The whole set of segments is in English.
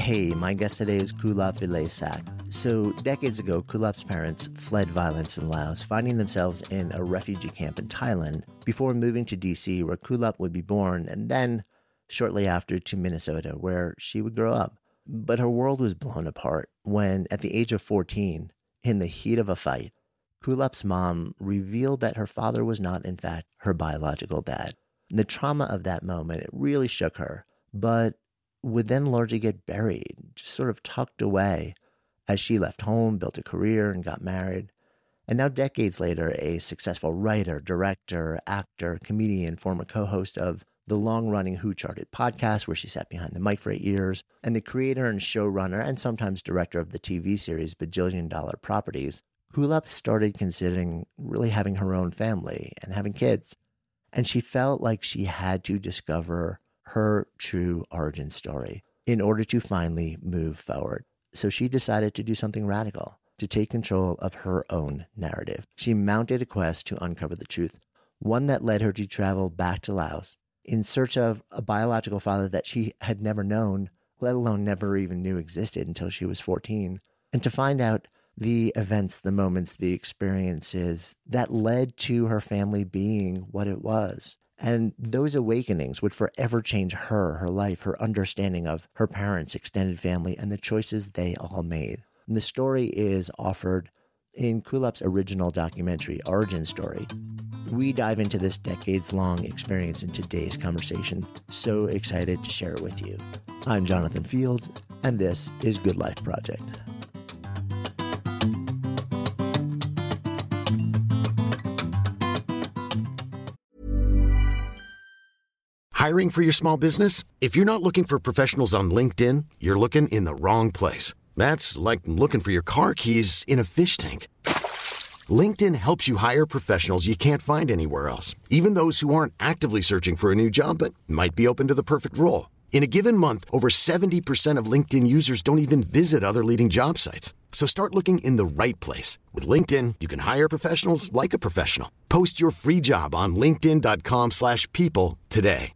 Hey, my guest today is Kulap Vilaysack. So, decades ago, Kulap's parents fled violence in Laos, finding themselves in a refugee camp in Thailand before moving to D.C., where Kulap would be born, and then, shortly after, to Minnesota, where she would grow up. But her world was blown apart when, at the age of 14, in the heat of a fight, Kulap's mom revealed that her father was not, in fact, her biological dad. And the trauma of that moment, it really shook her, but would then largely get buried, just sort of tucked away as she left home, built a career, and got married. And now, decades later, a successful writer, director, actor, comedian, former co-host of the long-running Who Charted podcast, where she sat behind the mic for 8 years, and the creator and showrunner and sometimes director of the TV series Bajillion Dollar Properties, Kulap started considering really having her own family and having kids. And she felt like she had to discover her true origin story in order to finally move forward. So she decided to do something radical, to take control of her own narrative. She mounted a quest to uncover the truth, one that led her to travel back to Laos in search of a biological father that she had never known, let alone never even knew existed until she was 14, and to find out the events, the moments, the experiences that led to her family being what it was. And those awakenings would forever change her life, her understanding of her parents, extended family, and the choices they all made. And the story is offered in Kulap's original documentary, Origin Story. We dive into this decades-long experience in today's conversation. So excited to share it with you. I'm Jonathan Fields, and this is Good Life Project. Hiring for your small business? If you're not looking for professionals on LinkedIn, you're looking in the wrong place. That's like looking for your car keys in a fish tank. LinkedIn helps you hire professionals you can't find anywhere else, even those who aren't actively searching for a new job but might be open to the perfect role. In a given month, over 70% of LinkedIn users don't even visit other leading job sites. So start looking in the right place. With LinkedIn, you can hire professionals like a professional. Post your free job on linkedin.com/people today.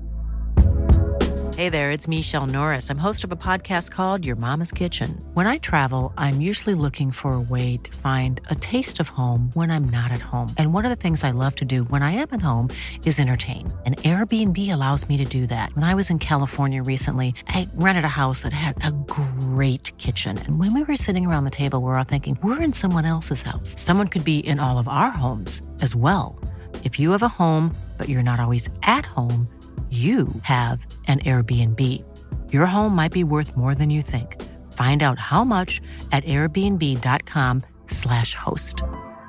Hey there, it's Michelle Norris. I'm host of a podcast called Your Mama's Kitchen. When I travel, I'm usually looking for a way to find a taste of home when I'm not at home. And one of the things I love to do when I am at home is entertain. And Airbnb allows me to do that. When I was in California recently, I rented a house that had a great kitchen. And when we were sitting around the table, we were all thinking, we're in someone else's house. Someone could be in all of our homes as well. If you have a home, but you're not always at home, you have an Airbnb. Your home might be worth more than you think. Find out how much at airbnb.com/host.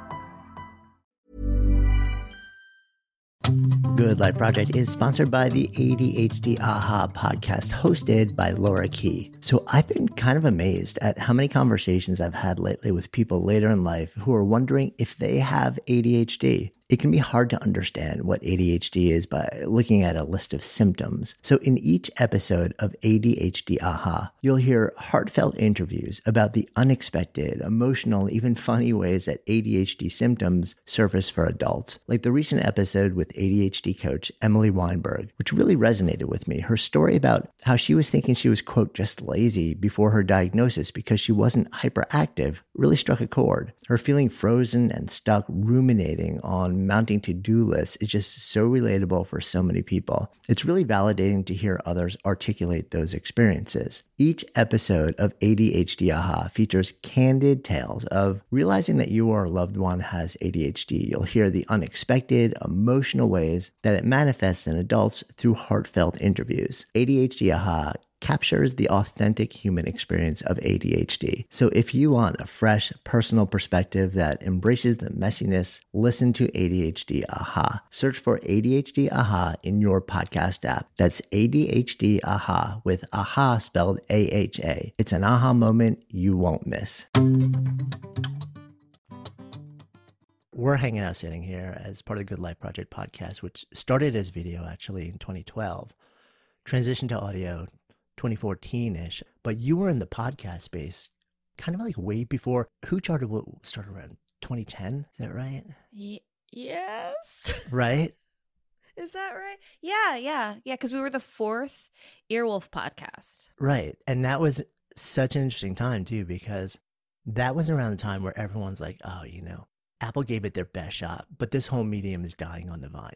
Good Life Project is sponsored by the ADHD AHA podcast, hosted by Laura Key. So I've been kind of amazed at how many conversations I've had lately with people later in life who are wondering if they have ADHD. It can be hard to understand what ADHD is by looking at a list of symptoms. So in each episode of ADHD AHA, you'll hear heartfelt interviews about the unexpected, emotional, even funny ways that ADHD symptoms surface for adults. Like the recent episode with ADHD coach Emily Weinberg, which really resonated with me. Her story about how she was thinking she was, quote, just lazy before her diagnosis because she wasn't hyperactive really struck a chord. Her feeling frozen and stuck ruminating on mounting to-do lists is just so relatable for so many people. It's really validating to hear others articulate those experiences. Each episode of ADHD AHA features candid tales of realizing that you or a loved one has ADHD. You'll hear the unexpected, emotional ways that it manifests in adults through heartfelt interviews. ADHD AHA captures the authentic human experience of ADHD. So if you want a fresh, personal perspective that embraces the messiness, listen to ADHD AHA. Search for ADHD AHA in your podcast app. That's ADHD AHA with AHA spelled AHA. It's an aha moment you won't miss. We're hanging out sitting here as part of the Good Life Project podcast, which started as video actually in 2012, transitioned to audio 2014-ish, but you were in the podcast space kind of like way before. Who Charted what started around 2010? Is that right? Yes. Right? Is that right? Yeah. Because we were the 4th Earwolf podcast. Right. And that was such an interesting time too, because that was around the time where everyone's like, oh, Apple gave it their best shot, but this whole medium is dying on the vine.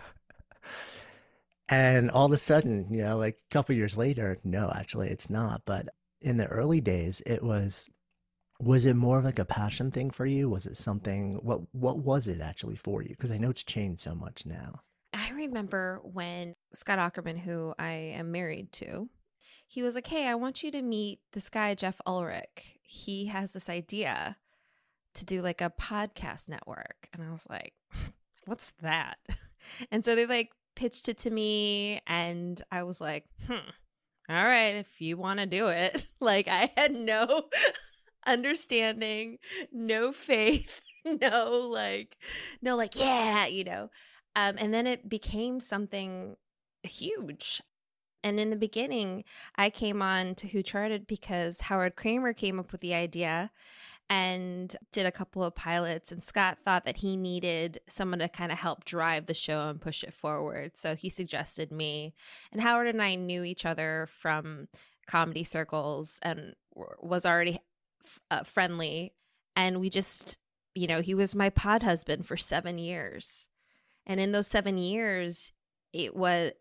And all of a sudden, like a couple years later, no, actually it's not. But in the early days, was it more of like a passion thing for you? Was it something, what was it actually for you? Because I know it's changed so much now. I remember when Scott Aukerman, who I am married to, he was like, hey, I want you to meet this guy, Jeff Ulrich. He has this idea to do like a podcast network. And I was like, what's that? And so they like pitched it to me and I was like, all right, if you want to do it. Like I had no understanding, no faith, no, yeah, and then it became something huge. And in the beginning, I came on to Who Charted because Howard Kramer came up with the idea and did a couple of pilots. And Scott thought that he needed someone to kind of help drive the show and push it forward. So he suggested me. And Howard and I knew each other from comedy circles and was already friendly. And we just, he was my pod husband for 7 years. And in those 7 years, it was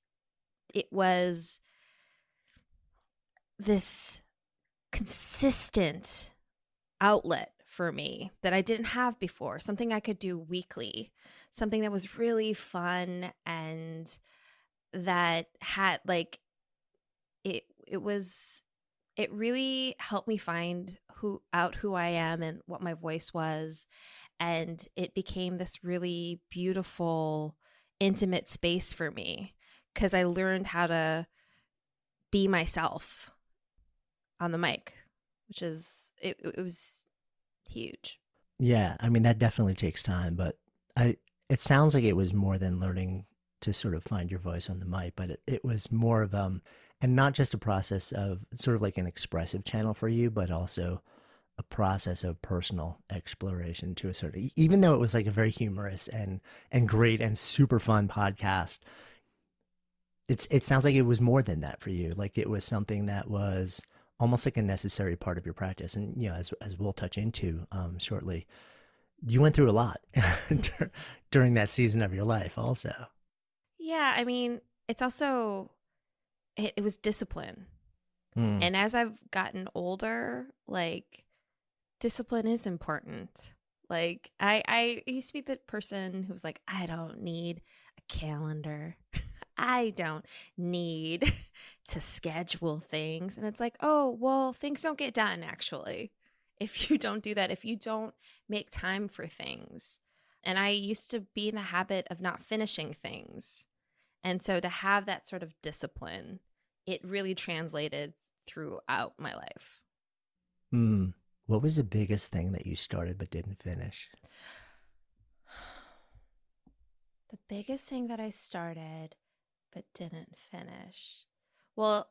this consistent outlet for me that I didn't have before, something I could do weekly, something that was really fun and that had it really helped me find who I am and what my voice was. And it became this really beautiful, intimate space for me because I learned how to be myself on the mic, which is, it was huge. Yeah. I mean, that definitely takes time, but it sounds like it was more than learning to sort of find your voice on the mic, but it was more of, and not just a process of sort of like an expressive channel for you, but also a process of personal exploration to a certain, even though it was like a very humorous and great and super fun podcast, it sounds like it was more than that for you. Like it was something that was almost like a necessary part of your practice. And, as we'll touch into shortly, you went through a lot during that season of your life also. Yeah. I mean, it's also, it was discipline. And as I've gotten older, like discipline is important. Like I used to be the person who was like, I don't need a calendar. I don't need to schedule things. And it's like, oh, well, things don't get done actually. If you don't do that, if you don't make time for things. And I used to be in the habit of not finishing things. And so to have that sort of discipline, it really translated throughout my life. What was the biggest thing that you started but didn't finish? The biggest thing that I started but didn't finish. Well,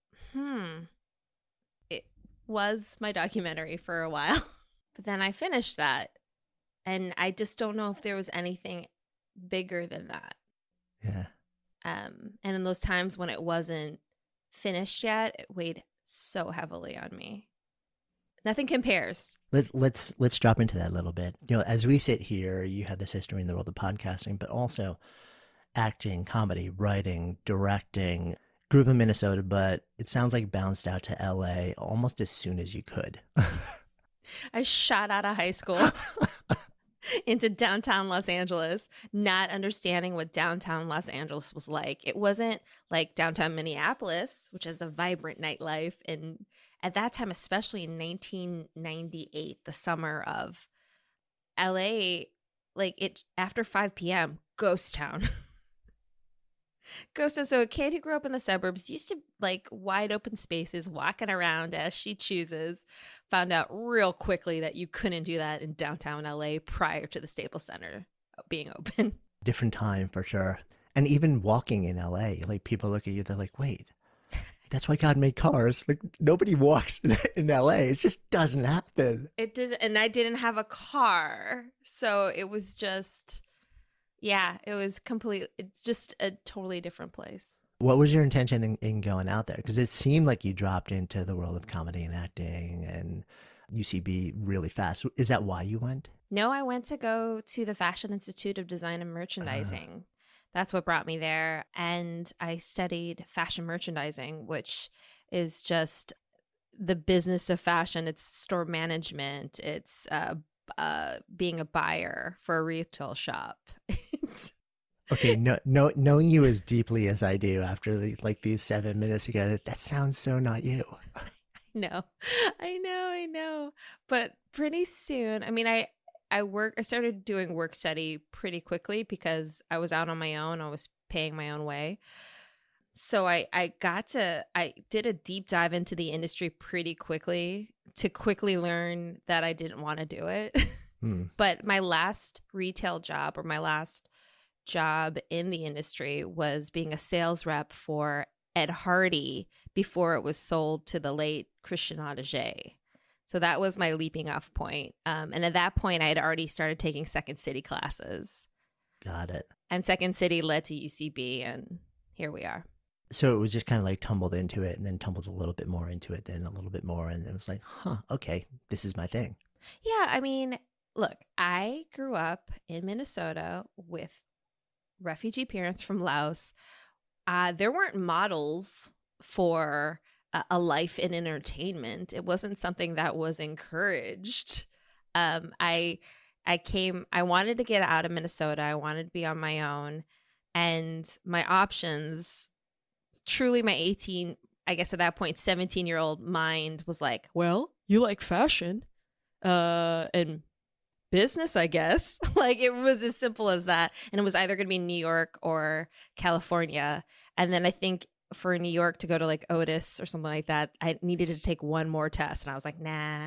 it was my documentary for a while. But then I finished that. And I just don't know if there was anything bigger than that. Yeah. And in those times when it wasn't finished yet, it weighed so heavily on me. Nothing compares. Let's drop into that a little bit. As we sit here, you have this history in the world of podcasting, but also acting, comedy, writing, directing. Grew up in Minnesota, but it sounds like bounced out to LA almost as soon as you could. I shot out of high school into downtown Los Angeles, not understanding what downtown Los Angeles was like. It wasn't like downtown Minneapolis, which has a vibrant nightlife. And at that time, especially in 1998, the summer of LA, like it after 5 p.m., ghost town. Ghost town. So a kid who grew up in the suburbs used to like wide open spaces, walking around as she chooses, found out real quickly that you couldn't do that in downtown LA prior to the Staples Center being open. Different time for sure. And even walking in LA, like people look at you, they're like, wait, that's why God made cars. Like nobody walks in LA. It just doesn't happen. It doesn't. And I didn't have a car. So it was just, Yeah, it was complete. It's just a totally different place. What was your intention in going out there? Because it seemed like you dropped into the world of comedy and acting and UCB really fast. Is that why you went? No, I went to go to the Fashion Institute of Design and Merchandising. That's what brought me there. And I studied fashion merchandising, which is just the business of fashion. It's store management. It's being a buyer for a retail shop. Okay, knowing you as deeply as I do after these 7 minutes together, that sounds so not you. No, I know. But pretty soon, I mean, I started doing work study pretty quickly because I was out on my own. I was paying my own way. So I did a deep dive into the industry pretty quickly to quickly learn that I didn't want to do it. But my last retail job, or my last job in the industry, was being a sales rep for Ed Hardy before it was sold to the late Christian Audigier. So that was my leaping off point. And at that point, I had already started taking Second City classes. Got it. And Second City led to UCB, and here we are. So it was just kind of like tumbled into it and then tumbled a little bit more into it, then a little bit more. And it was like, okay, this is my thing. Yeah, I mean, look, I grew up in Minnesota with refugee parents from Laos. There weren't models for a life in entertainment. It wasn't something that was encouraged. I wanted to get out of Minnesota. I wanted to be on my own. And my options, truly my 18, I guess at that point, 17-year-old mind was like, well, you like fashion and business, I guess. Like, it was as simple as that. And it was either going to be New York or California. And then I think for New York to go to like Otis or something like that, I needed to take one more test. And I was like, nah,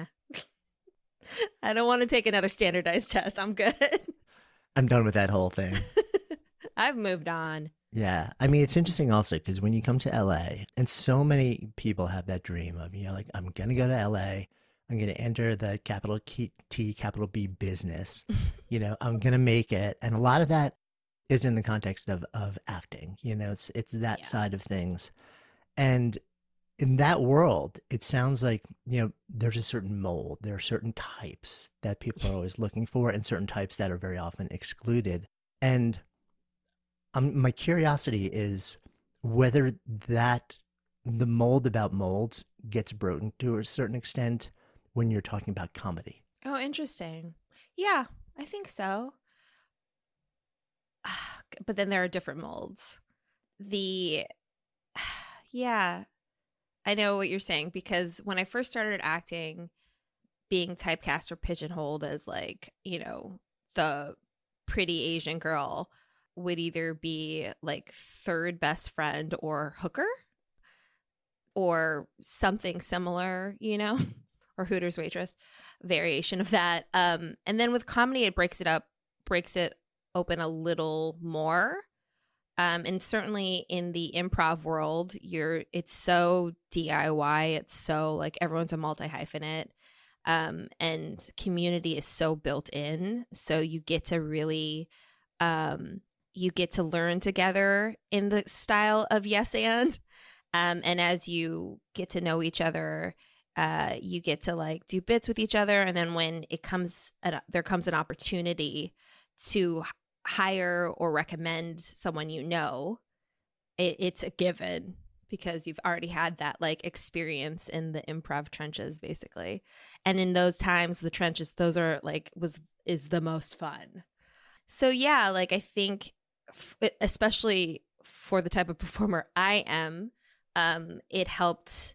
I don't want to take another standardized test. I'm good. I'm done with that whole thing. I've moved on. Yeah. I mean, it's interesting also because when you come to LA, and so many people have that dream of, like, I'm going to go to LA. I'm going to enter the capital T, capital B business. I'm going to make it. And a lot of that is in the context of acting. It's that side of things. And in that world, it sounds like, there's a certain mold. There are certain types that people are always looking for and certain types that are very often excluded. And my curiosity is whether the mold about molds gets broken to a certain extent when you're talking about comedy. Oh, interesting. Yeah, I think so. But then there are different molds. Yeah, I know what you're saying, because when I first started acting, being typecast or pigeonholed as like, the pretty Asian girl would either be like third best friend or hooker or something similar, or Hooters waitress, variation of that. And then with comedy, it breaks it open a little more. And certainly in the improv world, it's so DIY. It's so like everyone's a multi-hyphenate. And community is so built in. So you get to really, you get to learn together in the style of yes and. And as you get to know each other, you get to like do bits with each other. And then when there comes an opportunity to hire or recommend someone, it's a given because you've already had that like experience in the improv trenches, basically. And in those times, the trenches, those are like is the most fun. So yeah, like I think especially for the type of performer I am, it helped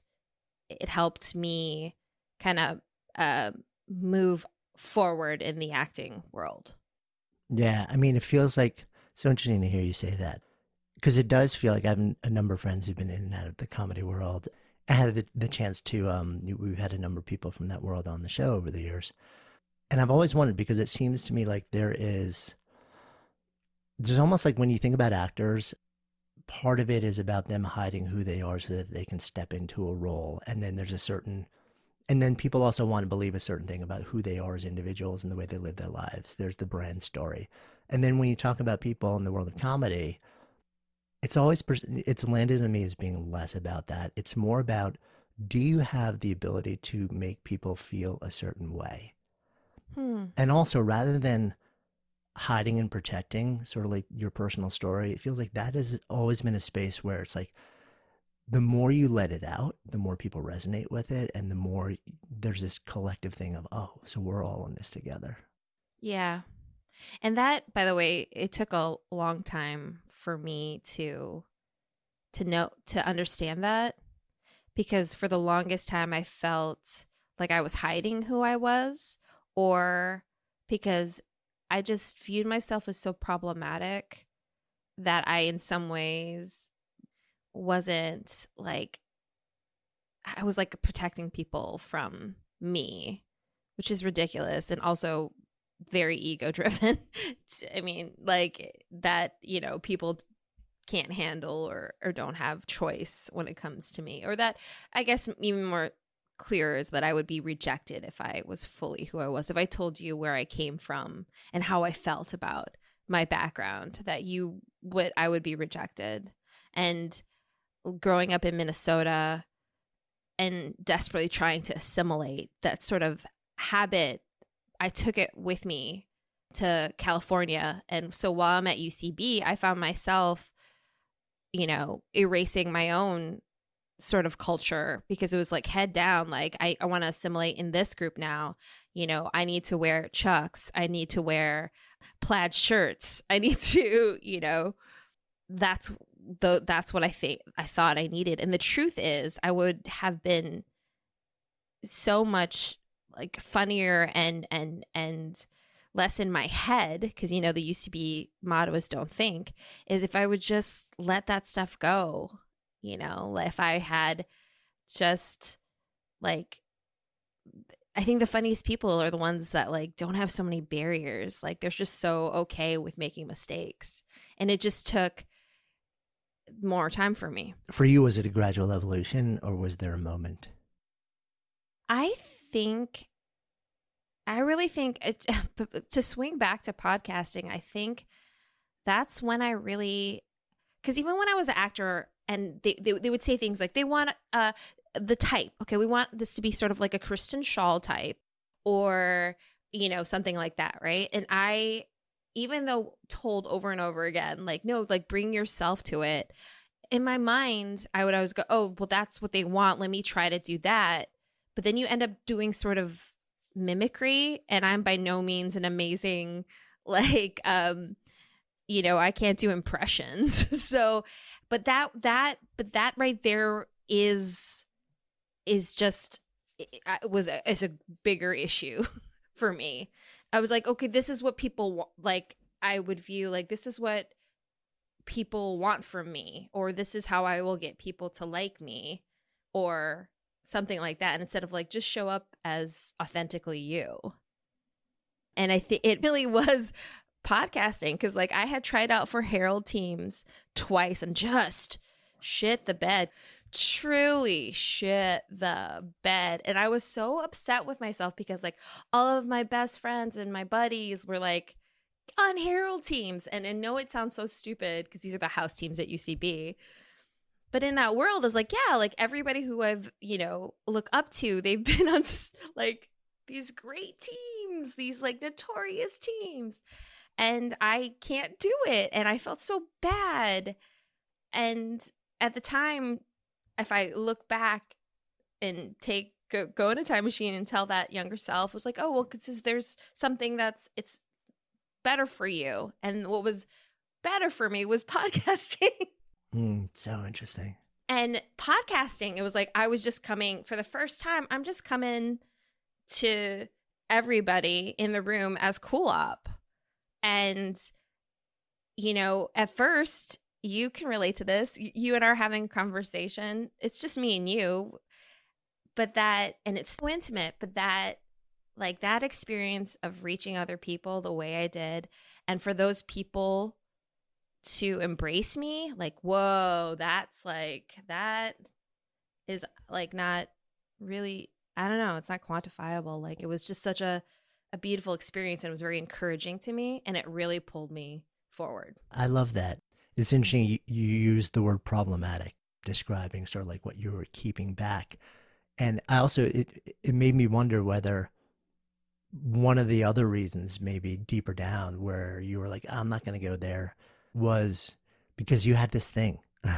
me kind of move forward in the acting world. Yeah, I mean, it feels like so interesting to hear you say that, because it does feel like I have a number of friends who've been in and out of the comedy world. I had the chance to, we've had a number of people from that world on the show over the years. And I've always wondered, because it seems to me like there's almost like when you think about actors, part of it is about them hiding who they are so that they can step into a role. And then and then people also want to believe a certain thing about who they are as individuals and the way they live their lives. There's the brand story. And then when you talk about people in the world of comedy, it's always, it's landed on me as being less about that. It's more about, do you have the ability to make people feel a certain way? And also, rather than hiding and protecting sort of like your personal story, it feels like that has always been a space where it's like, the more you let it out, the more people resonate with it. And the more there's this collective thing of, oh, so we're all in this together. Yeah. And that, by the way, it took a long time for me to understand that, because for the longest time I felt like I was hiding who I was, or because I just viewed myself as so problematic that I, in some ways, wasn't like, I was like protecting people from me, which is ridiculous and also very ego driven. I mean, like that, you know, people can't handle or don't have choice when it comes to me, or that, I guess even more clear is that I would be rejected if I was fully who I was. If I told you where I came from and how I felt about my background, that I would be rejected. And growing up in Minnesota and desperately trying to assimilate that sort of habit, I took it with me to California. And so while I'm at UCB, I found myself, you know, erasing my own sort of culture, because it was like head down, like I want to assimilate in this group now. You know, I need to wear Chucks. I need to wear plaid shirts. I need to, you know, that's what I thought I needed. And the truth is, I would have been so much like funnier and less in my head, because, you know, the UCB motto is don't think, is if I would just let that stuff go. You know, if I had just like, I think the funniest people are the ones that like don't have so many barriers. Like they're just so okay with making mistakes. And it just took more time for me. For you, was it a gradual evolution, or was there a moment? I really think it, to swing back to podcasting, I think that's when I really, because even when I was an actor and they would say things like they want the type, okay, we want this to be sort of like a Kristen Schaal type, or, you know, something like that, right? And I, even though told over and over again, like, no, like bring yourself to it, in my mind, I would always go, oh, well, that's what they want. Let me try to do that. But then you end up doing sort of mimicry, and I'm by no means an amazing, like, you know, I can't do impressions. So, but that right there is just, it's a bigger issue for me. I was like, okay, this is what people like. I would view like, this is what people want from me, or this is how I will get people to like me, or something like that. And instead of like, just show up as authentically you. And I think it really was podcasting, because like I had tried out for Herald teams twice and just shit the bed, truly shit the bed. And I was so upset with myself, because like all of my best friends and my buddies were like on Herald teams. And I know it sounds so stupid because these are the house teams at UCB. But in that world, I was like, yeah, like everybody who I've, you know, look up to, they've been on like these great teams, these like notorious teams. And I can't do it. And I felt so bad. And at the time, if I look back and go in a time machine and tell that younger self, was like, oh, well, because there's something it's better for you. And what was better for me was podcasting. So interesting. And podcasting, it was like, I was just coming for the first time. I'm just coming to everybody in the room as Kulap. And, you know, at first, you can relate to this. You and I are having a conversation. It's just me and you. But that, and it's so intimate, but that, like that experience of reaching other people the way I did, and for those people to embrace me, like, whoa, that's like, that is like not really, I don't know, it's not quantifiable. Like it was just such a a beautiful experience and it was very encouraging to me, and it really pulled me forward. I love that. It's interesting you used the word problematic, describing sort of like what you were keeping back. And I also, it made me wonder whether one of the other reasons, maybe deeper down, where you were like, I'm not going to go there, was because you had this thing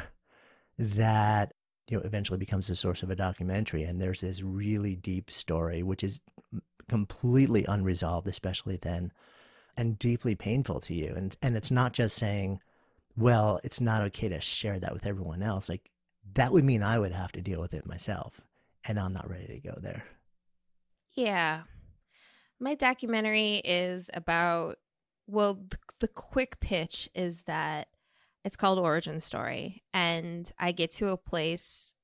that, you know, eventually becomes the source of a documentary. And there's this really deep story, which is completely unresolved, especially then, and deeply painful to you. And it's not just saying, well, it's not okay to share that with everyone else. Like, that would mean I would have to deal with it myself, and I'm not ready to go there. Yeah. My documentary is about, well, the quick pitch is that it's called Origin Story. And I got to a place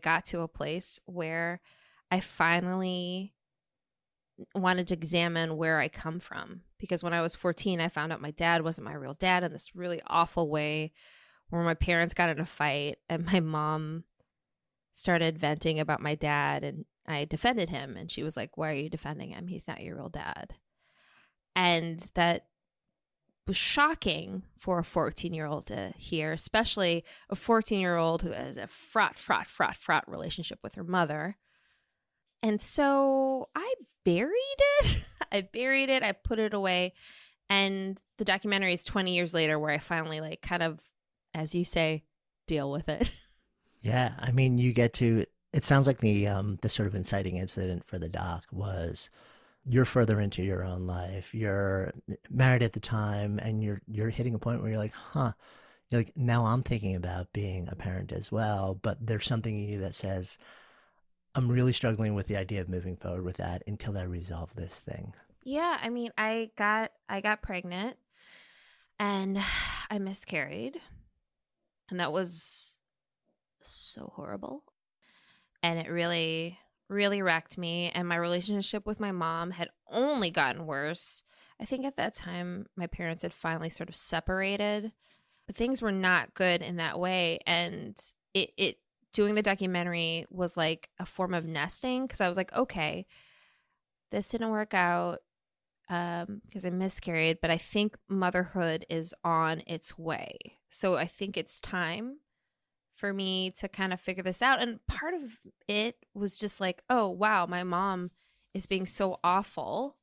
where I finally wanted to examine where I come from. Because when I was 14, I found out my dad wasn't my real dad in this really awful way, where my parents got in a fight and my mom started venting about my dad, and I defended him. And she was like, why are you defending him? He's not your real dad. And that was shocking for a 14-year-old to hear, especially a 14-year-old who has a fraught relationship with her mother. And so I buried it. I put it away. And the documentary is 20 years later where I finally, like, kind of, as you say, deal with it. Yeah. I mean, you get to, it sounds like the sort of inciting incident for the doc was you're further into your own life. You're married at the time, and you're hitting a point where you're like, you're like, now I'm thinking about being a parent as well. But there's something in you that says, I'm really struggling with the idea of moving forward with that until I resolve this thing. Yeah, I mean, I got pregnant and I miscarried, and that was so horrible. And it really, really wrecked me. And my relationship with my mom had only gotten worse. I think at that time, my parents had finally sort of separated, but things were not good in that way. And it doing the documentary was like a form of nesting, because I was like, okay, this didn't work out because I miscarried, but I think motherhood is on its way. So I think it's time for me to kind of figure this out. And part of it was just like, oh, wow, my mom is being so awful.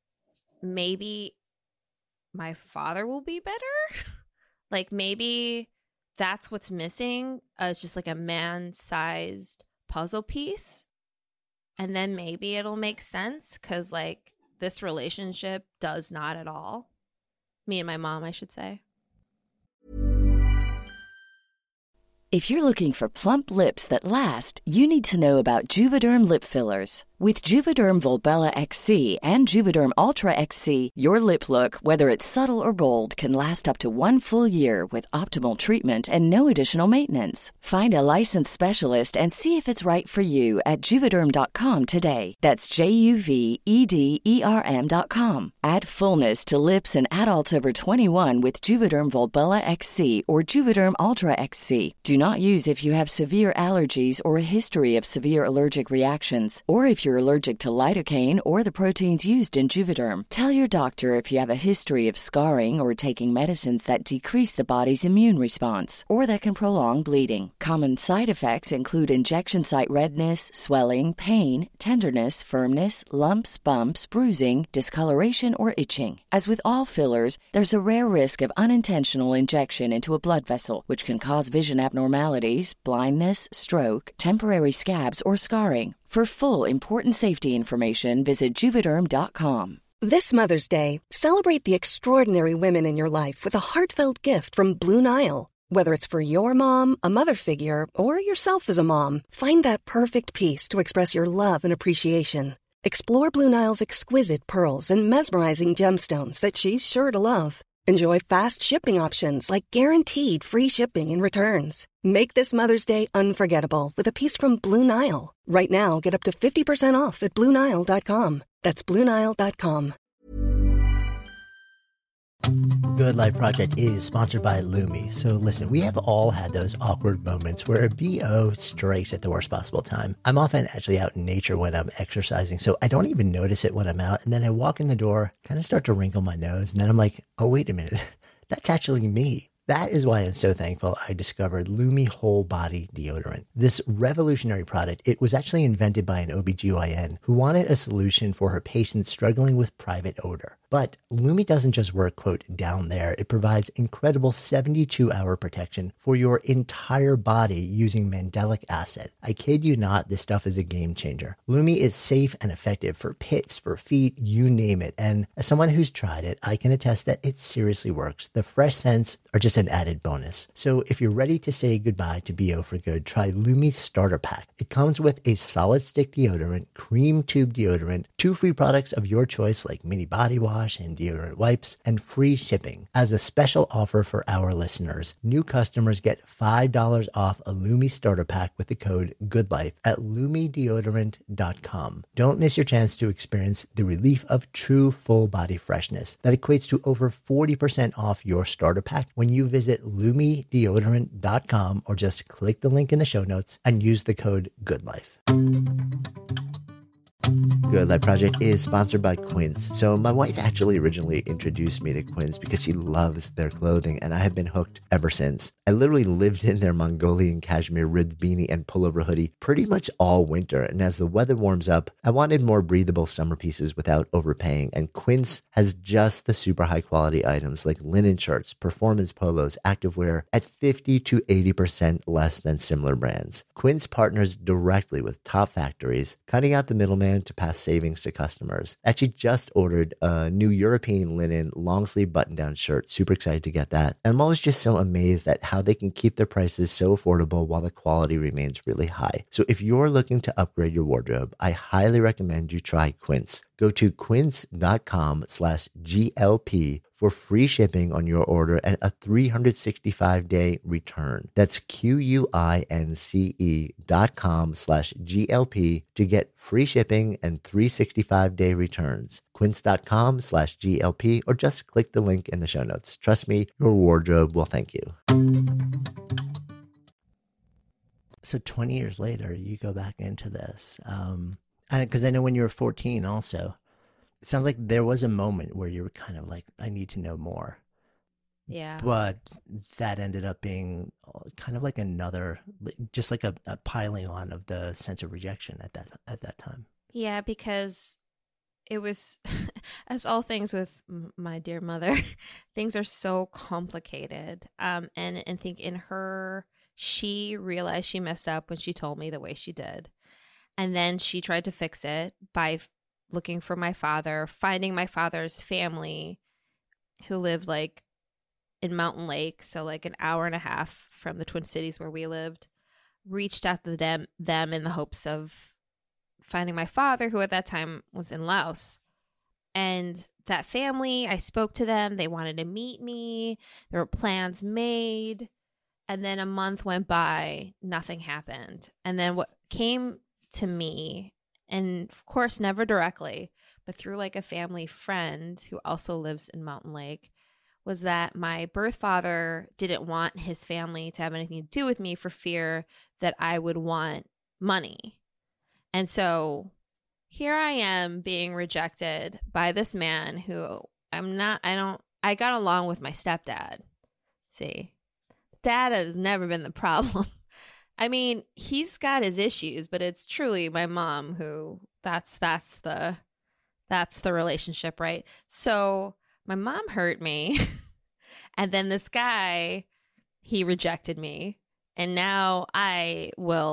Maybe my father will be better. Like, maybe that's what's missing. It's just like a man-sized puzzle piece. And then maybe it'll make sense, because, like, this relationship does not at all. Me and my mom, I should say. If you're looking for plump lips that last, you need to know about Juvederm lip fillers. With Juvederm Volbella XC and Juvederm Ultra XC, your lip look, whether it's subtle or bold, can last up to 1 full year with optimal treatment and no additional maintenance. Find a licensed specialist and see if it's right for you at Juvederm.com today. That's JUVEDERM.com. Add fullness to lips in adults over 21 with Juvederm Volbella XC or Juvederm Ultra XC. Do not use if you have severe allergies or a history of severe allergic reactions, or if you're allergic to lidocaine or the proteins used in Juvederm. Tell your doctor if you have a history of scarring or taking medicines that decrease the body's immune response or that can prolong bleeding. Common side effects include injection site redness, swelling, pain, tenderness, firmness, lumps, bumps, bruising, discoloration, or itching. As with all fillers, there's a rare risk of unintentional injection into a blood vessel, which can cause vision abnormalities, blindness, stroke, temporary scabs, or scarring. For full, important safety information, visit Juvederm.com. This Mother's Day, celebrate the extraordinary women in your life with a heartfelt gift from Blue Nile. Whether it's for your mom, a mother figure, or yourself as a mom, find that perfect piece to express your love and appreciation. Explore Blue Nile's exquisite pearls and mesmerizing gemstones that she's sure to love. Enjoy fast shipping options like guaranteed free shipping and returns. Make this Mother's Day unforgettable with a piece from Blue Nile. Right now, get up to 50% off at BlueNile.com. That's BlueNile.com. Good Life Project is sponsored by Lumi. So listen, we have all had those awkward moments where a BO strikes at the worst possible time. I'm often actually out in nature when I'm exercising, so I don't even notice it when I'm out. And then I walk in the door, kind of start to wrinkle my nose, and then I'm like, oh, wait a minute, that's actually me. That is why I'm so thankful I discovered Lumi Whole Body Deodorant. This revolutionary product, it was actually invented by an OBGYN who wanted a solution for her patients struggling with private odor. But Lumi doesn't just work, quote, down there. It provides incredible 72-hour protection for your entire body using mandelic acid. I kid you not, this stuff is a game changer. Lumi is safe and effective for pits, for feet, you name it. And as someone who's tried it, I can attest that it seriously works. The fresh scents are just an added bonus. So if you're ready to say goodbye to BO for good, try Lumi Starter Pack. It comes with a solid stick deodorant, cream tube deodorant, 2 free products of your choice like mini body wash and deodorant wipes, and free shipping. As a special offer for our listeners, new customers get $5 off a Lumi Starter Pack with the code GOODLIFE at LumiDeodorant.com. Don't miss your chance to experience the relief of true full body freshness that equates to over 40% off your starter pack when you visit LumiDeodorant.com or just click the link in the show notes and use the code GOODLIFE. Good Life Project is sponsored by Quince. So my wife actually originally introduced me to Quince because she loves their clothing, and I have been hooked ever since. I literally lived in their Mongolian cashmere ribbed beanie and pullover hoodie pretty much all winter, and as the weather warms up, I wanted more breathable summer pieces without overpaying, and Quince has just the super high quality items like linen shirts, performance polos, activewear at 50 to 80% less than similar brands. Quince partners directly with top factories, cutting out the middleman to pass savings to customers. Actually just ordered a new European linen long sleeve button down shirt. Super excited to get that. And I'm always just so amazed at how they can keep their prices so affordable while the quality remains really high. So if you're looking to upgrade your wardrobe, I highly recommend you try Quince. Go to quince.com/GLP for free shipping on your order and a 365-day return. That's QUINCE.com/GLP to get free shipping and 365-day returns. Quince.com/GLP or just click the link in the show notes. Trust me, your wardrobe will thank you. So 20 years later, you go back into this. Because I know when you were 14 also, it sounds like there was a moment where you were kind of like, I need to know more. Yeah. But that ended up being kind of like another, just like a piling on of the sense of rejection at that time. Yeah, because it was, as all things with my dear mother, things are so complicated. And think in her, she realized she messed up when she told me the way she did. And then she tried to fix it by looking for my father, finding my father's family who lived like in Mountain Lake, so like an hour and a half from the Twin Cities where we lived, reached out to them in the hopes of finding my father, who at that time was in Laos. And that family, I spoke to them. They wanted to meet me. There were plans made. And then a month went by, nothing happened. And then what came to me, and of course never directly, but through like a family friend who also lives in Mountain Lake, was that my birth father didn't want his family to have anything to do with me for fear that I would want money. And so here I am being rejected by this man who I got along with my stepdad. See, dad has never been the problem. I mean, he's got his issues, but it's truly my mom who that's the relationship, right? So my mom hurt me. And then this guy, he rejected me. And now I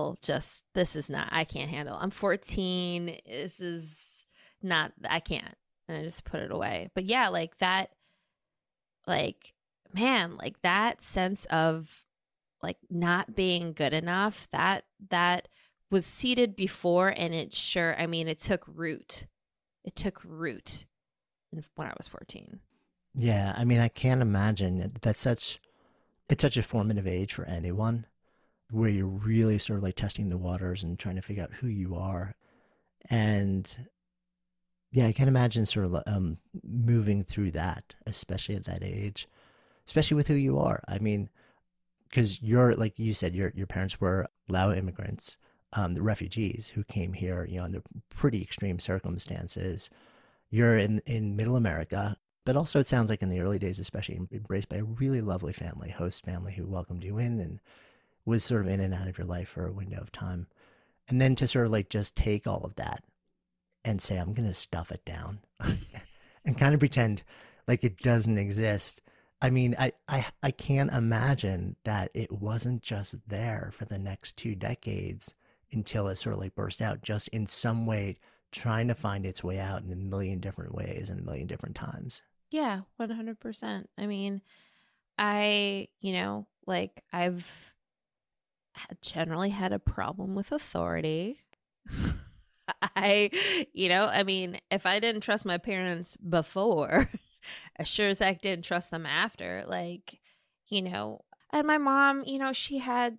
can't handle. I'm 14. This is not, I can't. And I just put it away. But yeah, like that, like, man, like that sense of like not being good enough, that was seeded before, and it took root. It took root when I was 14. Yeah, I mean, I can't imagine it's such a formative age for anyone, where you're really sort of like testing the waters and trying to figure out who you are. And yeah, I can't imagine sort of moving through that, especially at that age. especially with who you are. I mean, because you're, like you said, your parents were Lao immigrants, the refugees who came here, under pretty extreme circumstances. You're in middle America, but also it sounds like in the early days, especially embraced by a really lovely family, host family who welcomed you in and was sort of in and out of your life for a window of time. And then to sort of like just take all of that and say, I'm going to stuff it down and kind of pretend like it doesn't exist. I mean, I can't imagine that it wasn't just there for the next 2 decades until it sort of like burst out, just in some way trying to find its way out in a million different ways and a million different times. Yeah, 100%. I mean, I've generally had a problem with authority. If I didn't trust my parents before, I sure as heck didn't trust them after. And my mom, she had,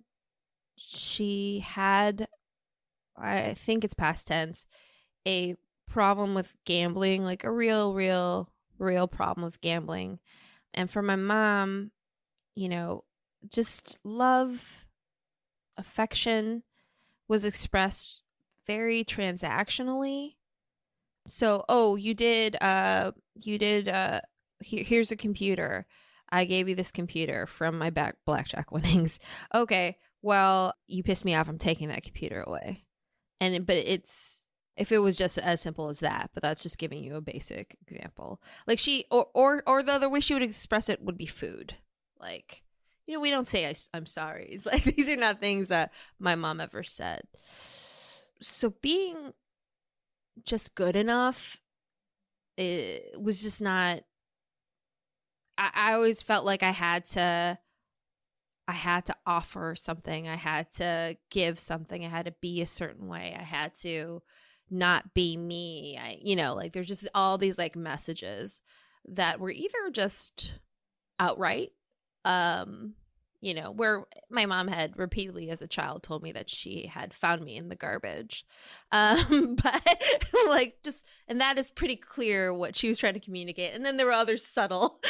I think it's past tense, a problem with gambling, like a real problem with gambling. And for my mom, just love, affection was expressed very transactionally. So, here's a computer. I gave you this computer from my blackjack winnings. Okay, well, you pissed me off. I'm taking that computer away. If it was just as simple as that, but that's just giving you a basic example. Like or the other way she would express it would be food. Like, we don't say I'm sorry. It's like, these are not things that my mom ever said. So being just good enough, it was just not. I always felt like I had to offer something. I had to give something. I had to be a certain way. I had to not be me. There's just all these like messages that were either just outright, where my mom had repeatedly as a child told me that she had found me in the garbage. But and that is pretty clear what she was trying to communicate. And then there were other subtle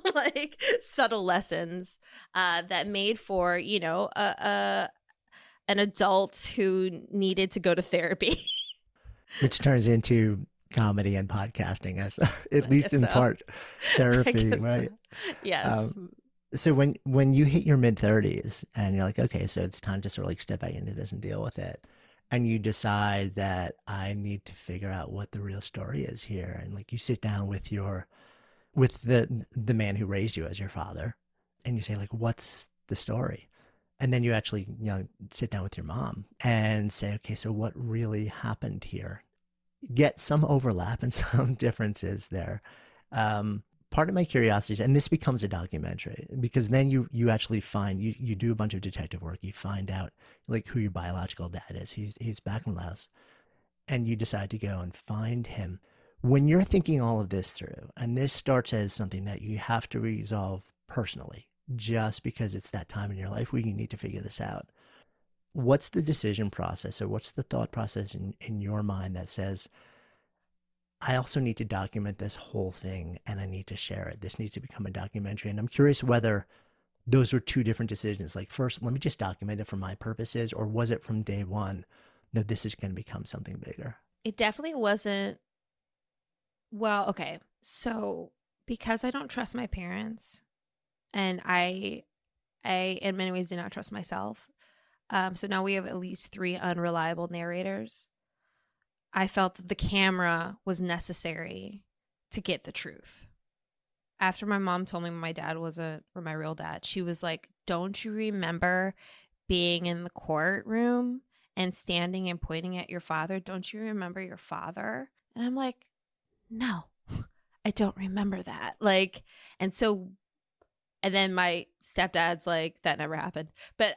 lessons that made for, an adult who needed to go to therapy. Which turns into comedy and podcasting as at least in part therapy, right? So. Yes. So when you hit your mid-30s and you're like, okay, so it's time to sort of like step back into this and deal with it, and you decide that I need to figure out what the real story is here, and like you sit down with the man who raised you as your father, and you say like, what's the story? And then you actually sit down with your mom and say, okay, so what really happened here? Get some overlap and some differences there. Part of my curiosity is, and this becomes a documentary, because then you actually find, you do a bunch of detective work. You find out like who your biological dad is. He's back in Laos, and you decide to go and find him. When you're thinking all of this through, and this starts as something that you have to resolve personally, just because it's that time in your life where you need to figure this out. What's the decision process, or what's the thought process in your mind that says, I also need to document this whole thing and I need to share it. This needs to become a documentary. And I'm curious whether those were two different decisions. Like, first, let me just document it for my purposes, or was it from day one, no, this is going to become something bigger? It definitely wasn't. Well, okay. So because I don't trust my parents, and I in many ways do not trust myself. So now we have at least 3 unreliable narrators. I felt that the camera was necessary to get the truth. After my mom told me my dad wasn't my real dad, she was like, don't you remember being in the courtroom and standing and pointing at your father? Don't you remember your father? And I'm like, no, I don't remember that. And then my stepdad's like, that never happened. But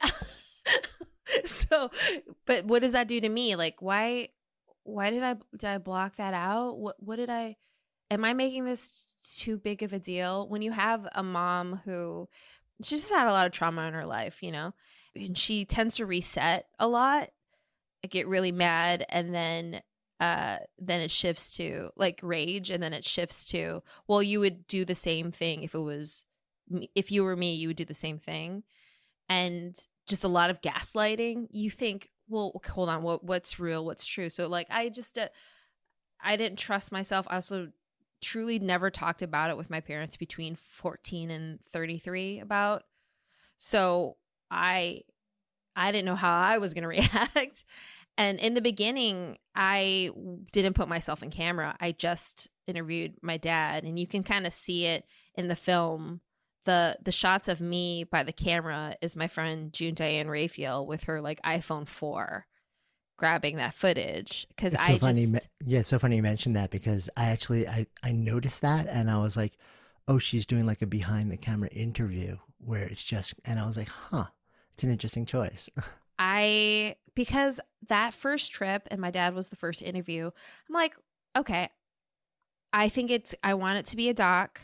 but what does that do to me? Like, why did I block that out? What did I, am I making this too big of a deal? When you have a mom who, she just had a lot of trauma in her life, and she tends to reset a lot, get really mad, and then it shifts to like rage, and then it shifts to, well, you would do the same thing if it was if you were me, you would do the same thing. And just a lot of gaslighting. You think, well, hold on, what's real, what's true? So like, I didn't trust myself. I also truly never talked about it with my parents between 14 and 33 about. So I didn't know how I was going to react. And in the beginning, I didn't put myself in camera. I just interviewed my dad, and you can kind of see it in the film. The shots of me by the camera is my friend June Diane Raphael with her like iPhone 4 grabbing that footage. Because it's so funny. Yeah, it's so funny you mentioned that, because I noticed that, and I was like, oh, she's doing like a behind the camera interview where it's just, and I was like, huh, it's an interesting choice. Because that first trip and my dad was the first interview, I'm like, okay, I want it to be a doc.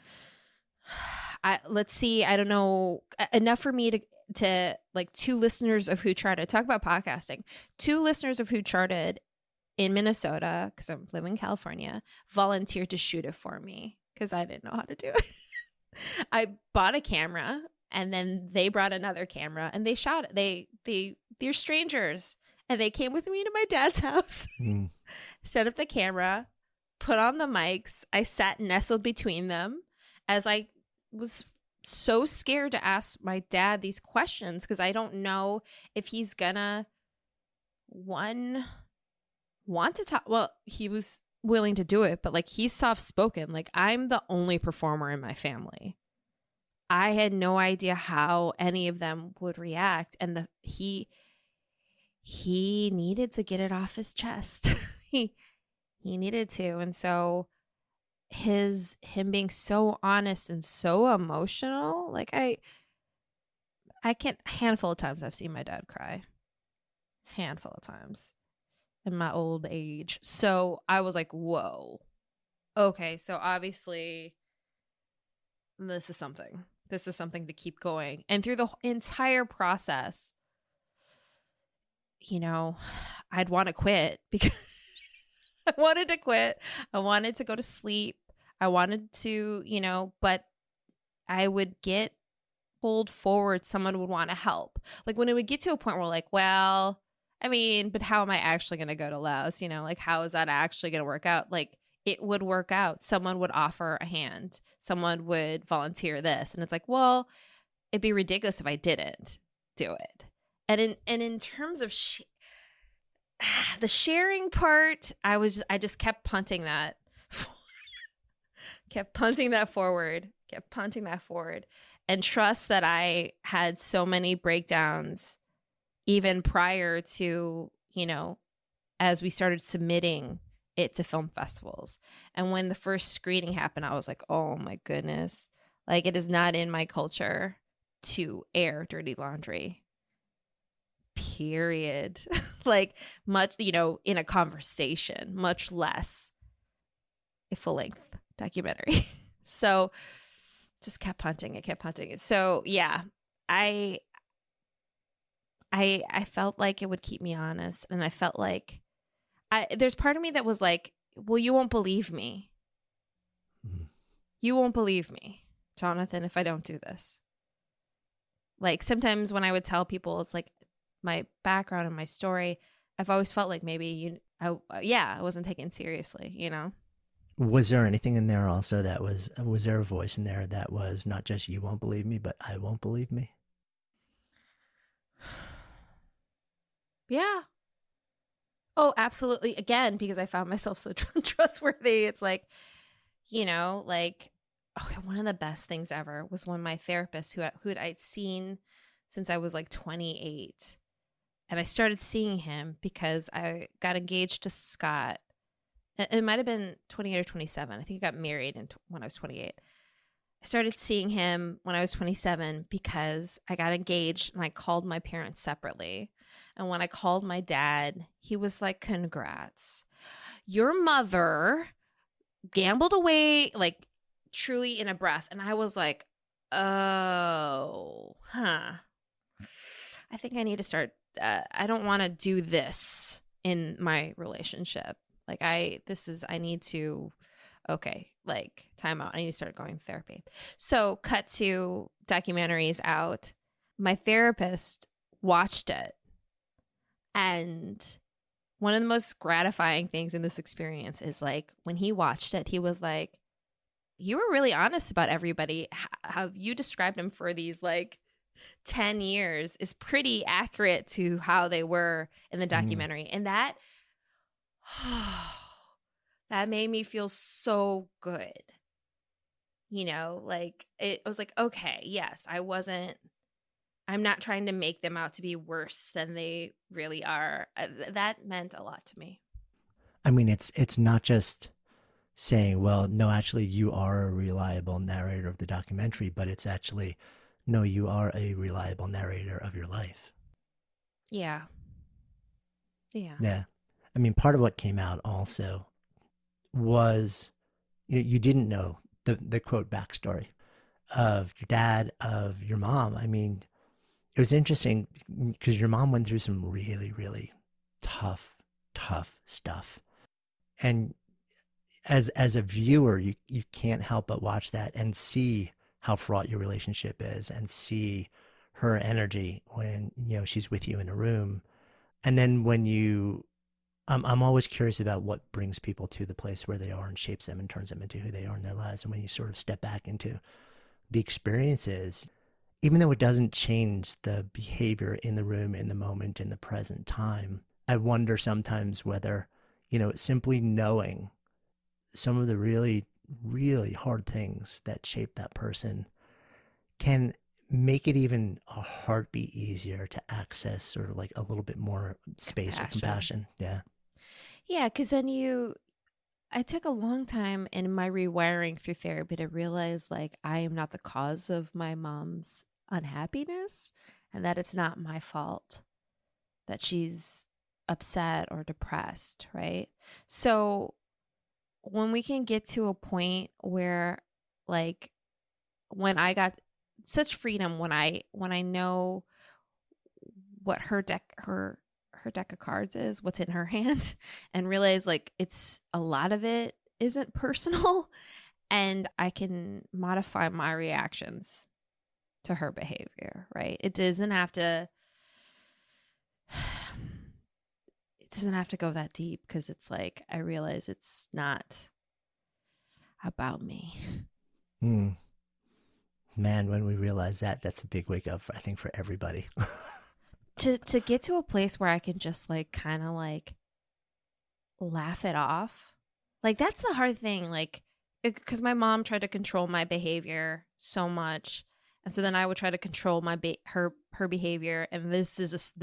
Let's see. I don't know enough for me to like 2 listeners of Who Charted, talk about podcasting. 2 listeners of Who Charted in Minnesota, because I'm living in California, volunteered to shoot it for me because I didn't know how to do it. I bought a camera, and then they brought another camera, and they shot it. They're strangers, and they came with me to my dad's house, set up the camera, put on the mics. I sat nestled between them as I was so scared to ask my dad these questions, because I don't know if he's gonna want to talk. Well, he was willing to do it, but like, he's soft spoken. Like, I'm the only performer in my family. I had no idea how any of them would react, and he needed to get it off his chest. he needed to, and so him being so honest and so emotional, like I can't, handful of times I've seen my dad cry, handful of times in my old age. So I was like, whoa, okay, so obviously this is something to keep going. And through the entire process, you know, I'd want to quit, because I wanted to quit. I wanted to go to sleep. I wanted to, you know, but I would get pulled forward. Someone would want to help. Like, when it would get to a point where like, well, I mean, but how am I actually going to go to Laos? You know, like, how is that actually going to work out? Like, it would work out. Someone would offer a hand. Someone would volunteer this. And it's like, well, it'd be ridiculous if I didn't do it. And in terms of the sharing part, I just kept punting that. Kept punting that forward, and trust that I had so many breakdowns even prior to, you know, as we started submitting it to film festivals. And when the first screening happened, I was like, oh my goodness, like, it is not in my culture to air dirty laundry, period. Like, much, you know, in a conversation, much less a full-length documentary. So just kept punting it. So yeah, I felt like it would keep me honest, and I felt like there's part of me that was like, well, you won't believe me. You won't believe me, Jonathan, if I don't do this. Like, sometimes when I would tell people, it's like my background and my story, I've always felt like maybe I wasn't taken seriously, you know? Was there anything in there also that was there a voice in there that was not just you won't believe me, but I won't believe me? Yeah. Oh, absolutely. Again, because I found myself so trustworthy. It's like, you know, like, one of the best things ever was when my therapist, who I'd seen since I was like 28, and I started seeing him because I got engaged to Scott. It might have been 28 or 27. I think I got married when I was 28. I started seeing him when I was 27 because I got engaged, and I called my parents separately. And when I called my dad, he was like, congrats. Your mother gambled away, like, truly in a breath. And I was like, oh, I think I need to start. I don't want to do this in my relationship. Like, I need to, okay, like, time out. I need to start going to therapy. So cut to documentaries out. My therapist watched it. And one of the most gratifying things in this experience is like when he watched it, he was like, you were really honest about everybody. How you described them for these like 10 years is pretty accurate to how they were in the documentary. And that, that made me feel so good. You know, like it was like, okay, yes, I'm not trying to make them out to be worse than they really are. That meant a lot to me. I mean, it's not just saying, well, no, actually, you are a reliable narrator of the documentary, but it's actually, no, you are a reliable narrator of your life. Yeah. Yeah. Yeah. I mean, part of what came out also was you didn't know the quote backstory of your dad, of your mom. I mean, it was interesting because your mom went through some really, really tough stuff. And as a viewer, you can't help but watch that and see how fraught your relationship is and see her energy when, you know, she's with you in a room. And then when I'm always curious about what brings people to the place where they are and shapes them and turns them into who they are in their lives. And when you sort of step back into the experiences, even though it doesn't change the behavior in the room, in the moment, in the present time, I wonder sometimes whether, you know, simply knowing some of the really, really hard things that shape that person can make it even a heartbeat easier to access sort of like a little bit more space or compassion. Yeah. Yeah, because then I took a long time in my rewiring through therapy to realize like I am not the cause of my mom's unhappiness and that it's not my fault that she's upset or depressed, right? So when we can get to a point where like when I got such freedom, when I know what her deck of cards is, what's in her hand, and realize like it's a lot of it isn't personal and I can modify my reactions to her behavior, right? It doesn't have to go that deep because it's like I realize it's not about me. Man, when we realize that, that's a big wake up, I think, for everybody. To get to a place where I can just like kind of like laugh it off. Like that's the hard thing, like because my mom tried to control my behavior so much. And so then I would try to control my her behavior, and this is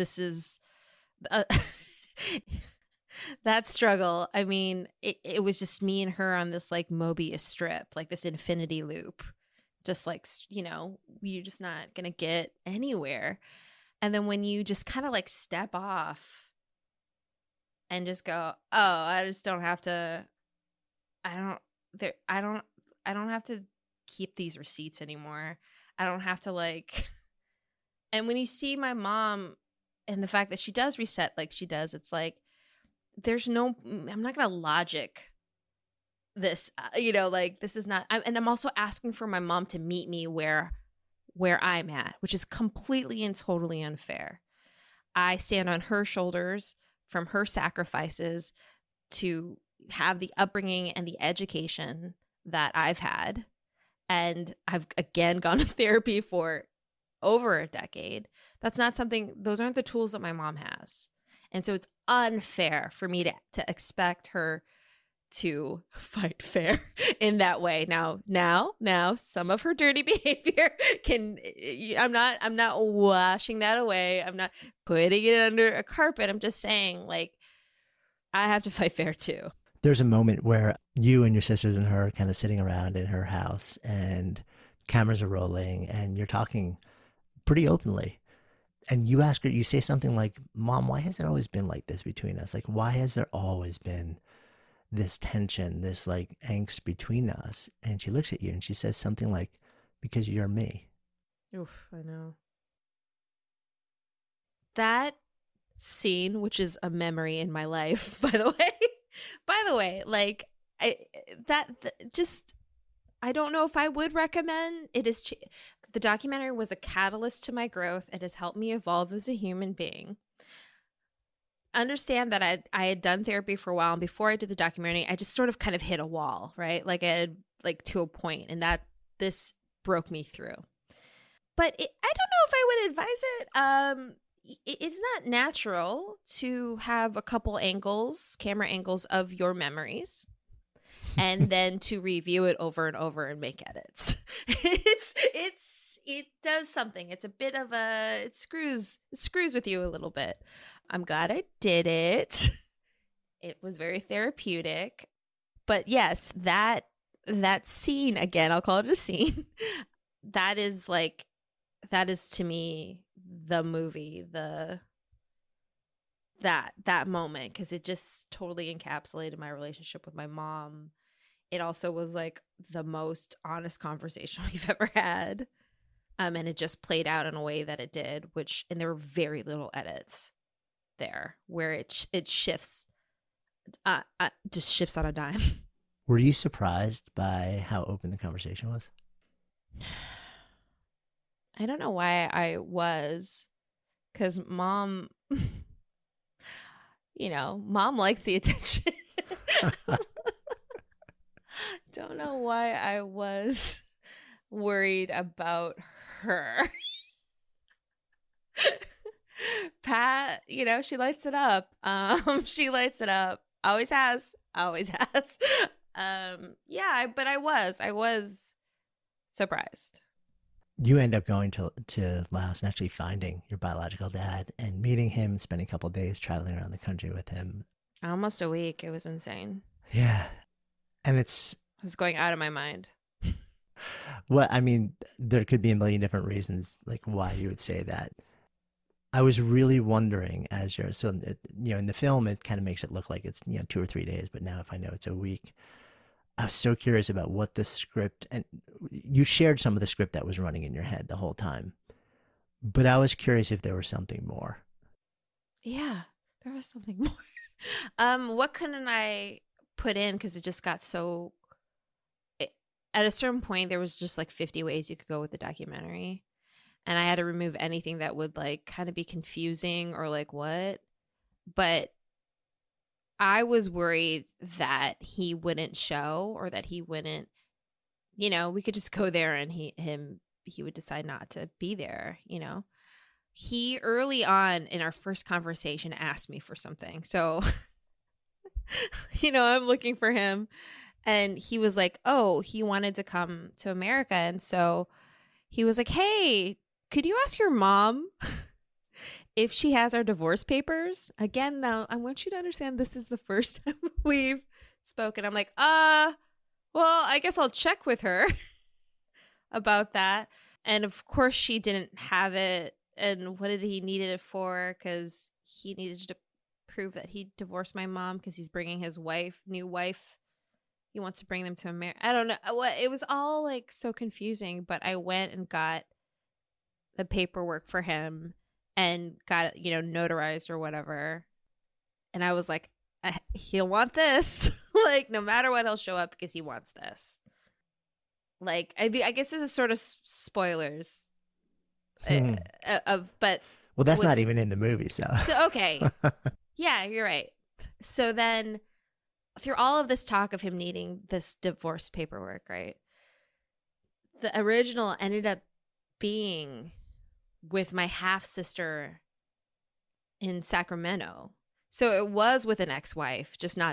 that struggle. I mean, it was just me and her on this like Mobius strip, like this infinity loop, just like, you know, you're just not gonna get anywhere. And then when you just kind of like step off and just go, oh, I just don't have to. I don't have to keep these receipts anymore. I don't have to like, and when you see my mom and the fact that she does reset like she does, it's like, I'm not going to logic this, you know, like this is not, and I'm also asking for my mom to meet me where I'm at, which is completely and totally unfair. I stand on her shoulders from her sacrifices to have the upbringing and the education that I've had. And I've, again, gone to therapy for over a decade. That's not something, those aren't the tools that my mom has. And so it's unfair for me to expect her to fight fair in that way. Now, some of her dirty behavior I'm not washing that away. I'm not putting it under a carpet. I'm just saying, like, I have to fight fair too. There's a moment where you and your sisters and her are kind of sitting around in her house and cameras are rolling and you're talking pretty openly. And you ask her, you say something like, Mom, why has it always been like this between us? Like, why has there always been this tension, this like angst between us? And she looks at you and she says something like, because you're me. Oof, I know. That scene, which is a memory in my life, by the way, like just I don't know if I would recommend it. The documentary was a catalyst to my growth. It has helped me evolve as a human being. Understand that I had done therapy for a while, and before I did the documentary, I just sort of kind of hit a wall, right? Like to a point, and that this broke me through. But I don't know if I would advise it. It's not natural to have a couple camera angles of your memories, and then to review it over and over and make edits. It does something. It's a bit of it screws with you a little bit. I'm glad I did it. It was very therapeutic. But yes, that scene, again, I'll call it a scene. That is to me the movie, that moment, because it just totally encapsulated my relationship with my mom. It also was like the most honest conversation we've ever had. And it just played out in a way that it did, and there were very little edits there where it shifts, just shifts on a dime. Were you surprised by how open the conversation was? I don't know why I was, because mom, mom likes the attention. Don't know why I was worried about her. Pat, she lights it up. She lights it up. Always has. Yeah, but I was surprised. You end up going to Laos and actually finding your biological dad and meeting him, spending a couple of days traveling around the country with him. Almost a week. It was insane. Yeah. And I was going out of my mind. Well, I mean, there could be a million different reasons like why you would say that. I was really wondering in the film, it kind of makes it look like it's, 2 or 3 days, but now if I know it's a week, I was so curious about what the script, and you shared some of the script that was running in your head the whole time, but I was curious if there was something more. Yeah, there was something more. What couldn't I put in? Because it just got so, at a certain point, there was just like 50 ways you could go with the documentary. And I had to remove anything that would like kind of be confusing or like what. But I was worried that he wouldn't show, or that he wouldn't, we could just go there and he would decide not to be there, He early on in our first conversation asked me for something. So, I'm looking for him. And he was like, oh, he wanted to come to America. And so he was like, hey, could you ask your mom if she has our divorce papers? Again, now, I want you to understand this is the first time we've spoken. I'm like, well, I guess I'll check with her about that. And of course, she didn't have it. And what did he needed it for? Because he needed to prove that he divorced my mom because he's bringing his new wife. He wants to bring them to America. I don't know. It was all like so confusing, but I went and got the paperwork for him and got it, notarized or whatever. And I was like, he'll want this. Like, no matter what, he'll show up because he wants this. Like, I guess this is sort of spoilers but. Well, that's not even in the movie, so. So, okay. Yeah, you're right. So then, through all of this talk of him needing this divorce paperwork, right? The original ended up being with my half sister in Sacramento. So it was with an ex-wife, just not.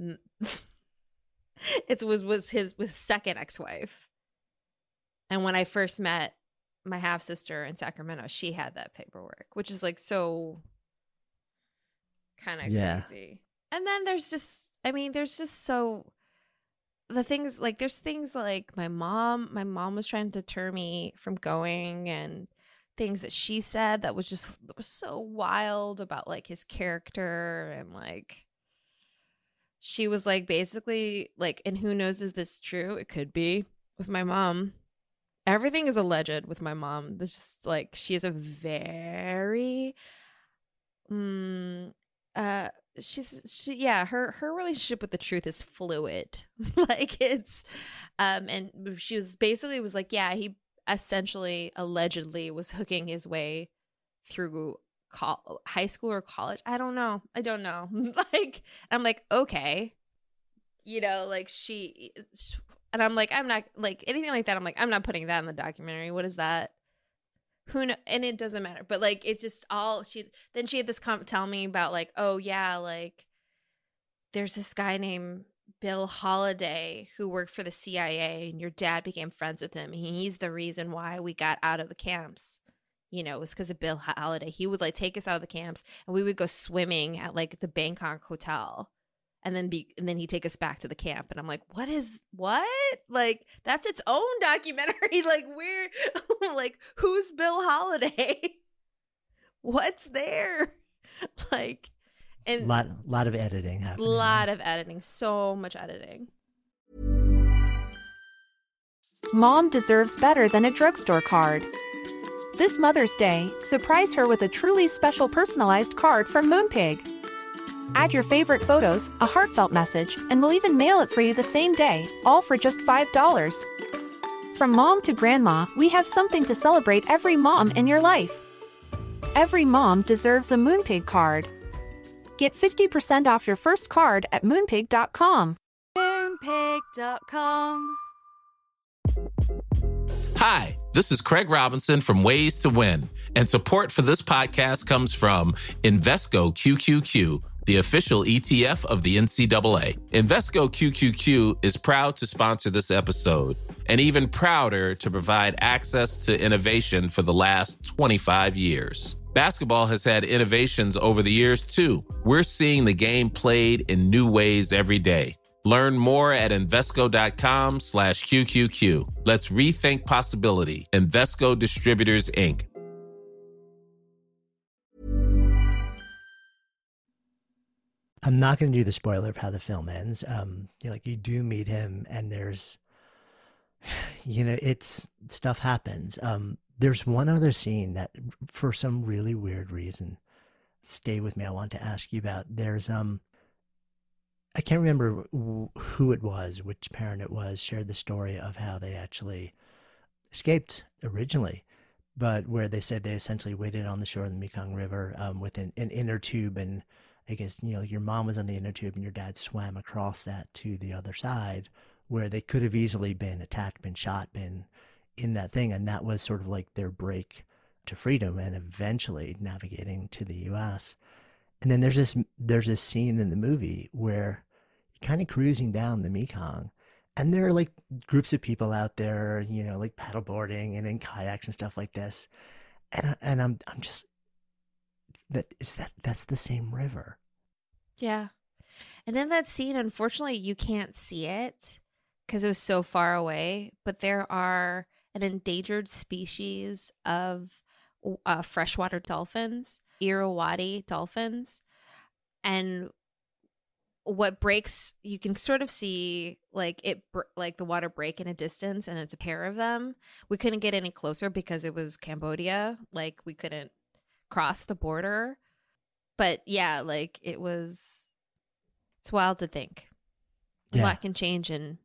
It was his second ex-wife. And when I first met my half sister in Sacramento, she had that paperwork, which is like so kind of crazy. And then there's just so there's things like my mom was trying to deter me from going, and things that she said that was so wild about like his character, and like she was like basically like, and who knows if this is true? It could be with my mom. Everything is alleged with my mom. This is like, she is a very her relationship with the truth is fluid. Like it's and she was like, yeah, he essentially allegedly was hooking his way through high school or college. I don't know. Like, I'm like, okay, like and I'm like, I'm not like anything like that. I'm like, I'm not putting that in the documentary. What is that? Who know? And it doesn't matter. But like, it's just all she had this tell me about like, oh yeah, like there's this guy named Bill Holiday who worked for the CIA, and your dad became friends with him. And he's the reason why we got out of the camps. It was because of Bill Holiday. He would like take us out of the camps, and we would go swimming at like the Bangkok hotel. And then he'd take us back to the camp. And I'm like, what? Like, that's its own documentary. Like, like, who's Bill Holiday? What's there? Like, and lot of editing happening. Lot of editing. So much editing. Mom deserves better than a drugstore card. This Mother's Day, surprise her with a truly special personalized card from Moonpig. Add your favorite photos, a heartfelt message, and we'll even mail it for you the same day, all for just $5. From mom to grandma, we have something to celebrate every mom in your life. Every mom deserves a Moonpig card. Get 50% off your first card at Moonpig.com. Moonpig.com. Hi, this is Craig Robinson from Ways to Win, and support for this podcast comes from Invesco QQQ, the official ETF of the NCAA. Invesco QQQ is proud to sponsor this episode, and even prouder to provide access to innovation for the last 25 years. Basketball has had innovations over the years, too. We're seeing the game played in new ways every day. Learn more at Invesco.com/QQQ. Let's rethink possibility. Invesco Distributors, Inc. I'm not going to do the spoiler of how the film ends. You do meet him, and there's, it's stuff happens. There's one other scene that, for some really weird reason, stay with me, I want to ask you about. There's I can't remember who it was, which parent it was, shared the story of how they actually escaped originally, but where they said they essentially waited on the shore of the Mekong River with an inner tube, and I guess, your mom was on the inner tube and your dad swam across that to the other side, where they could have easily been attacked, been shot, been in that thing. And that was sort of like their break to freedom and eventually navigating to the U.S. And then there's this scene in the movie where you're kind of cruising down the Mekong, and there are like groups of people out there, like paddleboarding and in kayaks and stuff like this. And I'm just, that's the same river. Yeah. And in that scene, unfortunately, you can't see it because it was so far away, but there are an endangered species of freshwater dolphins, Irrawaddy dolphins. And what breaks, you can sort of see like the water break in a distance, and it's a pair of them. We couldn't get any closer because it was Cambodia. Like, we couldn't cross the border. But yeah, like it's wild to think. A lot can change in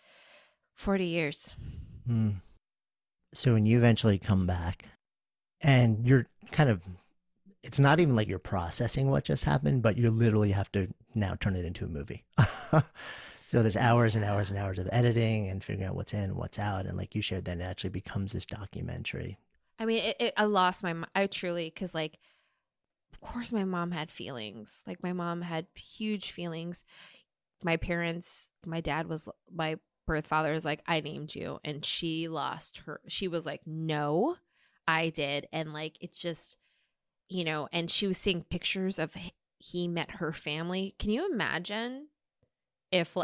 40 years. Mm. So when you eventually come back, and you're kind of, it's not even like you're processing what just happened, but you literally have to now turn it into a movie. So there's hours and hours and hours of editing and figuring out what's in and what's out. And like you shared, then it actually becomes this documentary. I mean, I lost my mind. I truly, because like, of course my mom had feelings. Like, my mom had huge feelings. My parents, my dad was, my birth father was like, I named you. And she lost her. She was like, no, I did. And like, it's just, and she was seeing pictures of he met her family. Can you imagine if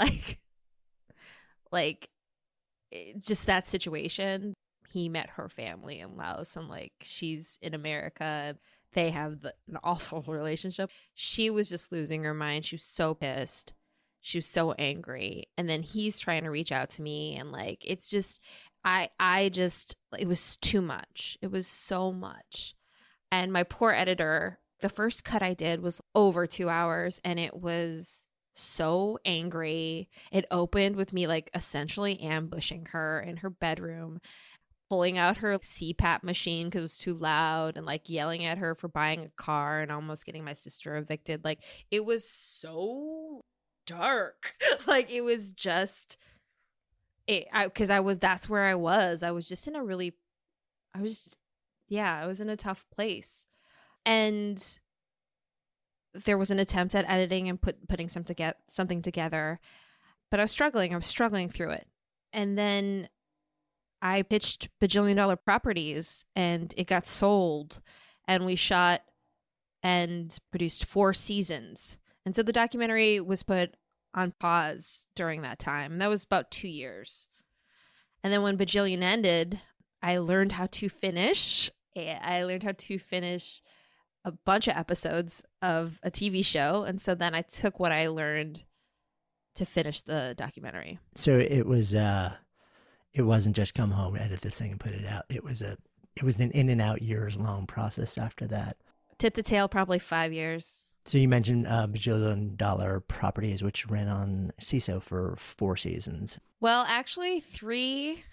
like just that situation? He met her family in Laos, and like, she's in America. They have an awful relationship. She was just losing her mind. She was so pissed. She was so angry. And then he's trying to reach out to me, and like, it's just, it was too much. It was so much. And my poor editor, The first cut I did was over 2 hours, and it was so angry. It opened with me like essentially ambushing her in her bedroom, pulling out her CPAP machine because it was too loud, and like yelling at her for buying a car and almost getting my sister evicted. Like, it was so dark. Like, it was just that's where I was. I was just in a really, I was in a tough place. And there was an attempt at editing and putting something together, but I was struggling through it. And then I pitched Bajillion Dollar Properties, and it got sold, and we shot and produced 4 seasons. And so the documentary was put on pause during that time. And that was about 2 years. And then when Bajillion ended, I learned how to finish. A bunch of episodes of a TV show. And so then I took what I learned to finish the documentary. So it wasn't just come home, edit this thing and put it out. It was an in and out years long process after that. Tip to tail, probably 5 years. So you mentioned Bajillion Dollar Properties, which ran on CISO for 4 seasons. Well, actually 3.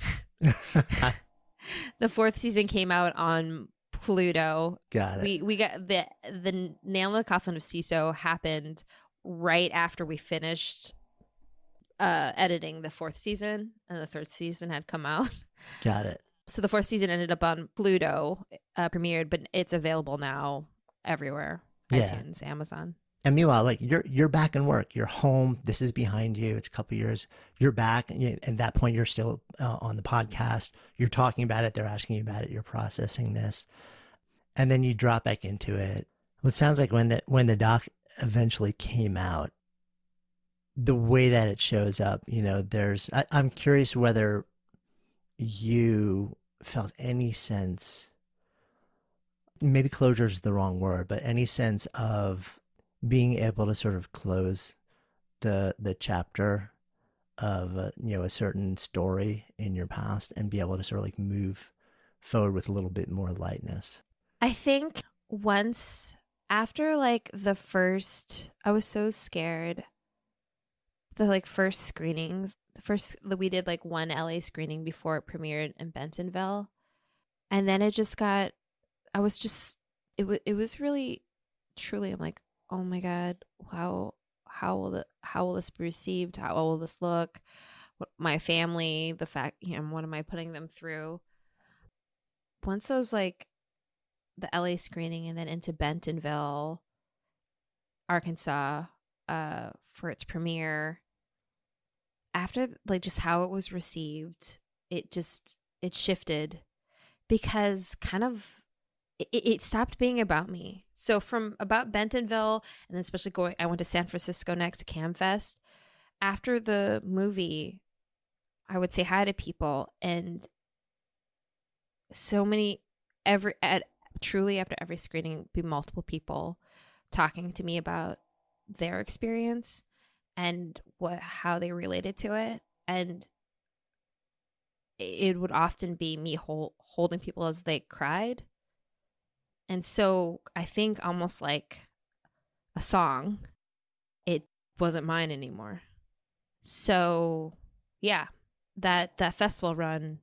The 4th season came out on Pluto. Got it. We got the nail in the coffin of CISO happened right after we finished editing the 4th season, and the 3rd season had come out. Got it. So the 4th season ended up on Pluto, premiered, but it's available now everywhere. Yeah. iTunes, Amazon. And meanwhile, like you're back in work. You're home. This is behind you. It's a couple of years. You're back. And at that point, you're still on the podcast. You're talking about it. They're asking you about it. You're processing this, and then you drop back into it. Well, it sounds like when the doc eventually came out, the way that it shows up, I'm curious whether you felt any sense, maybe closure is the wrong word, but any sense of being able to sort of close the chapter of a certain story in your past and be able to sort of like move forward with a little bit more lightness. I think once after like the first, I was so scared. The like first screenings, we did like one LA screening before it premiered in Bentonville, and then it just got. It was really, truly. I'm like, oh my God, how will this be received? How will this look? My family, the fact, what am I putting them through? Once those like the LA screening and then into Bentonville, Arkansas, for its premiere. After like just how it was received, it shifted, because kind of it stopped being about me. So from about Bentonville, and then especially I went to San Francisco next to CamFest. After the movie, I would say hi to people, and so many truly after every screening, be multiple people talking to me about their experience and how they related to it. And it would often be me holding people as they cried. And so I think almost like a song, it wasn't mine anymore. So yeah, that festival run,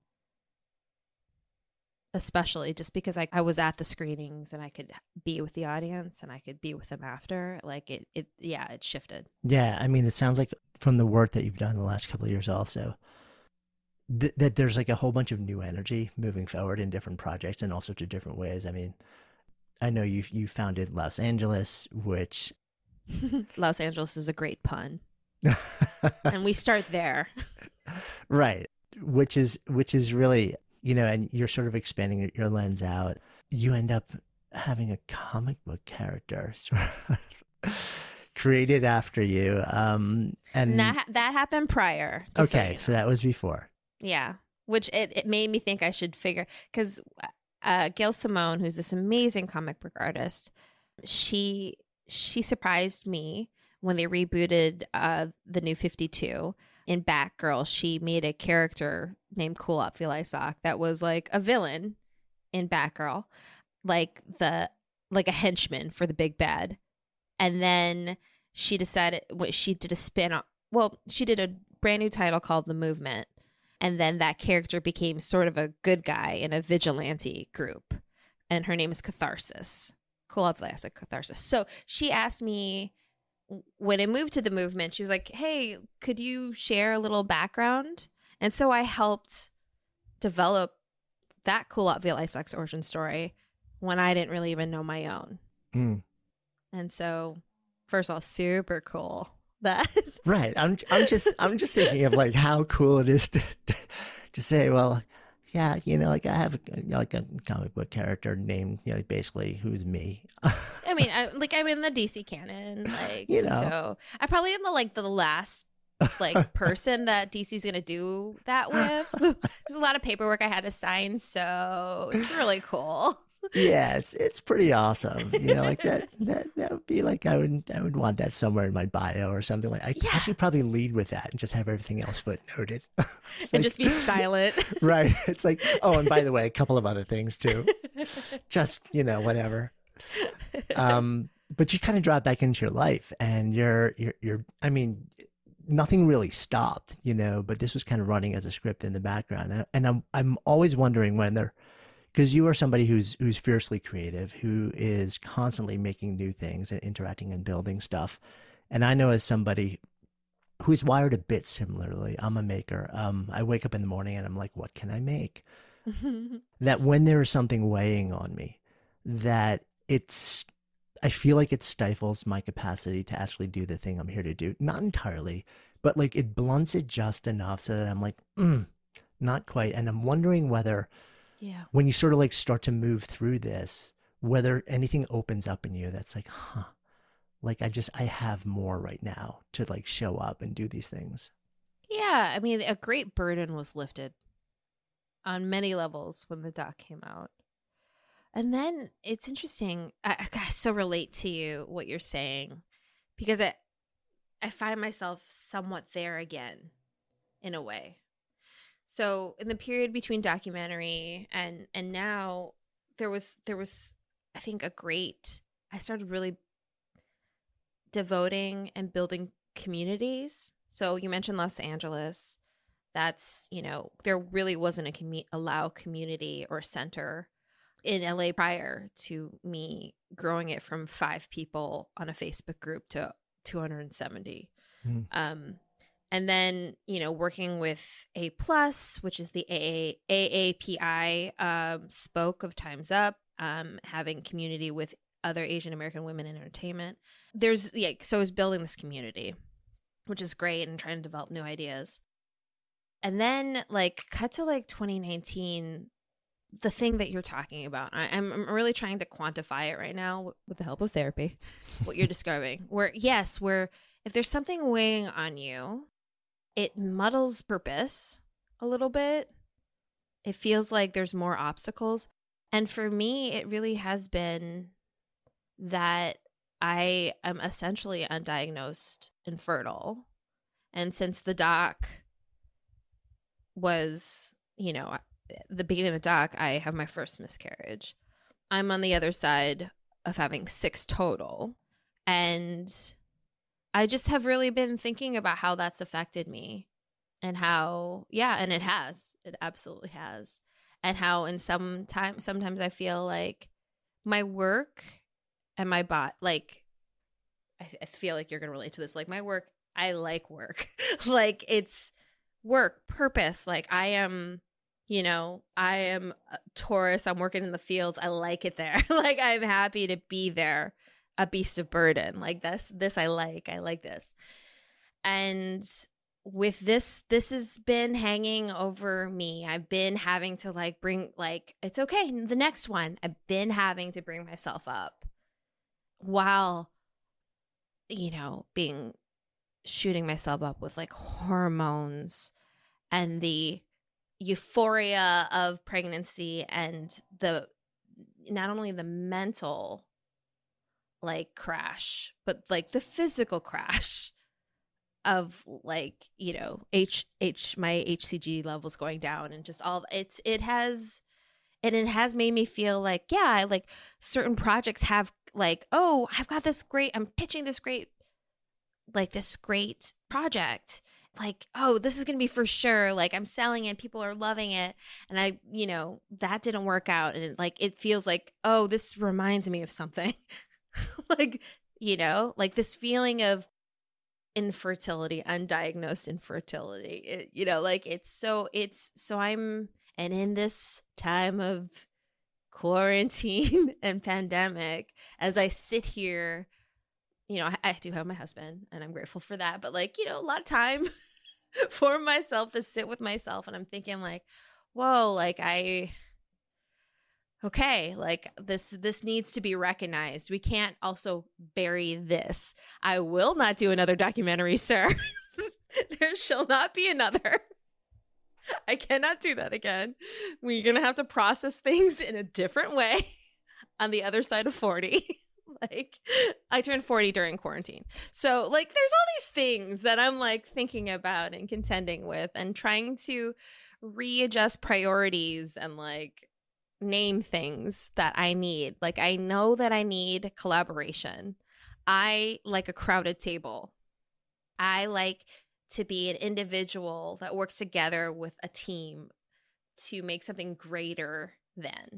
especially just because I was at the screenings and I could be with the audience and I could be with them after, like it shifted. Yeah. I mean, it sounds like from the work that you've done the last couple of years also, that there's like a whole bunch of new energy moving forward in different projects in all sorts of different ways. I mean, I know you founded Los Angeles, which Los Angeles is a great pun. And we start there. Right. Which is really, and you're sort of expanding your lens out. You end up having a comic book character sort of created after you. And that happened prior. Okay. So that was before. Yeah. Which it made me think I should figure, because Gail Simone, who's this amazing comic book artist, she surprised me when they rebooted the New 52 in Batgirl. She made a character named Kulap Vilaysack that was like a villain in Batgirl, like like a henchman for the big bad. And then she decided she did a spin-off. Well, she did a brand new title called The Movement. And then that character became sort of a good guy in a vigilante group. And her name is Catharsis. Kulov Vilaisak Catharsis. So she asked me when I moved to The Movement, she was like, hey, could you share a little background? And so I helped develop that Kulov Vilaisak's origin story when I didn't really even know my own. Mm. And so, first of all, super cool. That Right. I'm just thinking of like how cool it is to say, well, yeah, like I have like a comic book character named, basically who's me. I mean, I'm in the DC canon, like, so I probably am the last like person that DC's gonna do that with. There's a lot of paperwork I had to sign, so it's really cool. Yeah, it's pretty awesome. Like that would be like I would want that somewhere in my bio or something like. I should probably lead with that and just have everything else footnoted. And just be silent. Right. It's like, oh, and by the way, a couple of other things too. Just whatever. But you kind of drop back into your life, and you're. I mean, nothing really stopped, but this was kind of running as a script in the background, and I'm always wondering when because you are somebody who's fiercely creative, who is constantly making new things and interacting and building stuff. And I know as somebody who's wired a bit similarly, I'm a maker. I wake up in the morning and I'm like, what can I make? That when there is something weighing on me, that I feel like it stifles my capacity to actually do the thing I'm here to do. Not entirely, but like it blunts it just enough so that I'm like, not quite. And I'm wondering whether when you sort of like start to move through this, whether anything opens up in you that's like, like I have more right now to like show up and do these things. Yeah. I mean, a great burden was lifted on many levels when the doc came out. And then it's interesting. I so relate to you, what you're saying, because I find myself somewhat there again in a way. So in the period between documentary and now, there was I think I started really devoting and building communities. So you mentioned Los Angeles. That's, there really wasn't a Lao community or center in LA prior to me growing it from 5 people on a Facebook group to 270. And then, working with A+, which is the AAPI spoke of Time's Up, having community with other Asian American women in entertainment. So I was building this community, which is great, and trying to develop new ideas. And then cut to 2019, the thing that you're talking about, I'm really trying to quantify it right now with the help of therapy, what you're describing, where if there's something weighing on you, it muddles purpose a little bit. It feels like there's more obstacles. And for me, it really has been that I am essentially undiagnosed infertile. And since the doc was, the beginning of the doc, I have my first miscarriage. I'm on the other side of having 6 total. And I just have really been thinking about how that's affected me, and how, and it absolutely has. And how sometimes I feel like my work and my body, I feel like you're going to relate to this. My work, I like work. It's work, purpose. I am a Taurus. I'm working in the fields. I like it there. I'm happy to be there. A beast of burden. This I like this. And with this has been hanging over me. I've been having to bring, it's okay, the next one. I've been having to bring myself up while, shooting myself up with hormones and the euphoria of pregnancy, and not only the mental crash, but the physical crash of my HCG levels going down, and just all it has And it has made me feel like, yeah, like certain projects have like, oh, I've got this great, I'm pitching this great project. Like, oh, this is going to be for sure. Like, I'm selling it. People are loving it. And I, that didn't work out. And it feels like, oh, this reminds me of something. Like, like this feeling of infertility, undiagnosed infertility, and in this time of quarantine and pandemic, as I sit here, I do have my husband and I'm grateful for that, but a lot of time for myself to sit with myself. And I'm thinking like, whoa, like this needs to be recognized. We can't also bury this. I will not do another documentary, sir. There shall not be another. I cannot do that again. We're going to have to process things in a different way on the other side of 40. Like, I turned 40 during quarantine. So, there's all these things that I'm, thinking about and contending with and trying to readjust priorities and, name things that I need. I know that I need collaboration. I like a crowded table. I like to be an individual that works together with a team to make something greater than.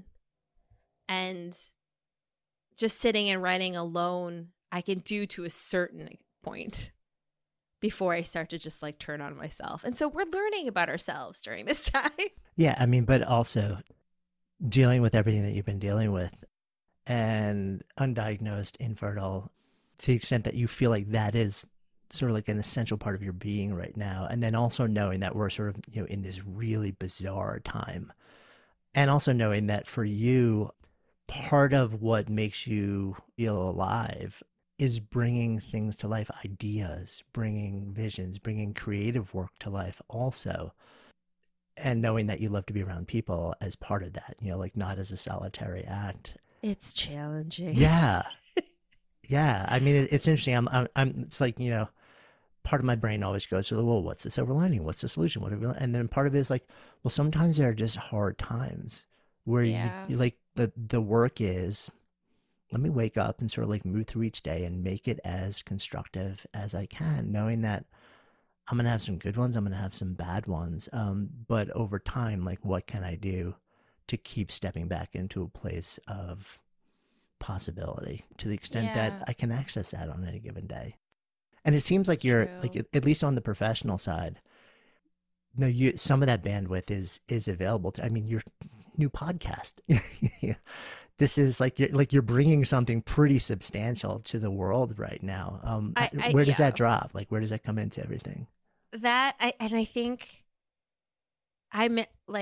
And just sitting and writing alone, I can do to a certain point before I start to just turn on myself. And so we're learning about ourselves during this time. Yeah, I mean, but also dealing with everything that you've been dealing with and undiagnosed infertile, to the extent that you feel like that is sort of an essential part of your being right now. And then also knowing that we're sort of, in this really bizarre time. And also knowing that for you, part of what makes you feel alive is bringing things to life, ideas, bringing visions, bringing creative work to life also. And knowing that you love to be around people as part of that, not as a solitary act. It's challenging. Yeah. Yeah. I mean, it's interesting. It's part of my brain always goes to well, what's the silver lining? What's the solution? And then part of it is well, sometimes there are just hard times where you the work is, let me wake up and sort of move through each day and make it as constructive as I can, knowing that I'm going to have some good ones, I'm going to have some bad ones. But over time, what can I do to keep stepping back into a place of possibility to the extent that I can access that on any given day? And it seems like you're at least on the professional side, some of that bandwidth is available to, I mean, your new podcast. This is you're bringing something pretty substantial to the world right now. Where does that drop? Where does that come into everything? I think I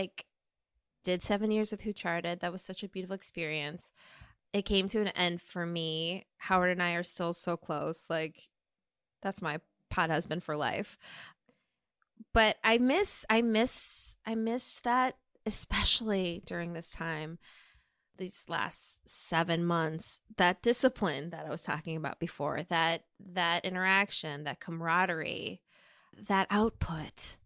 did 7 years with Who Charted. That was such a beautiful experience. It came to an end for me. Howard and I are still so close. That's my pod husband for life. But I miss that, especially during this time, these last 7 months, that discipline that I was talking about before, that interaction, that camaraderie, that output.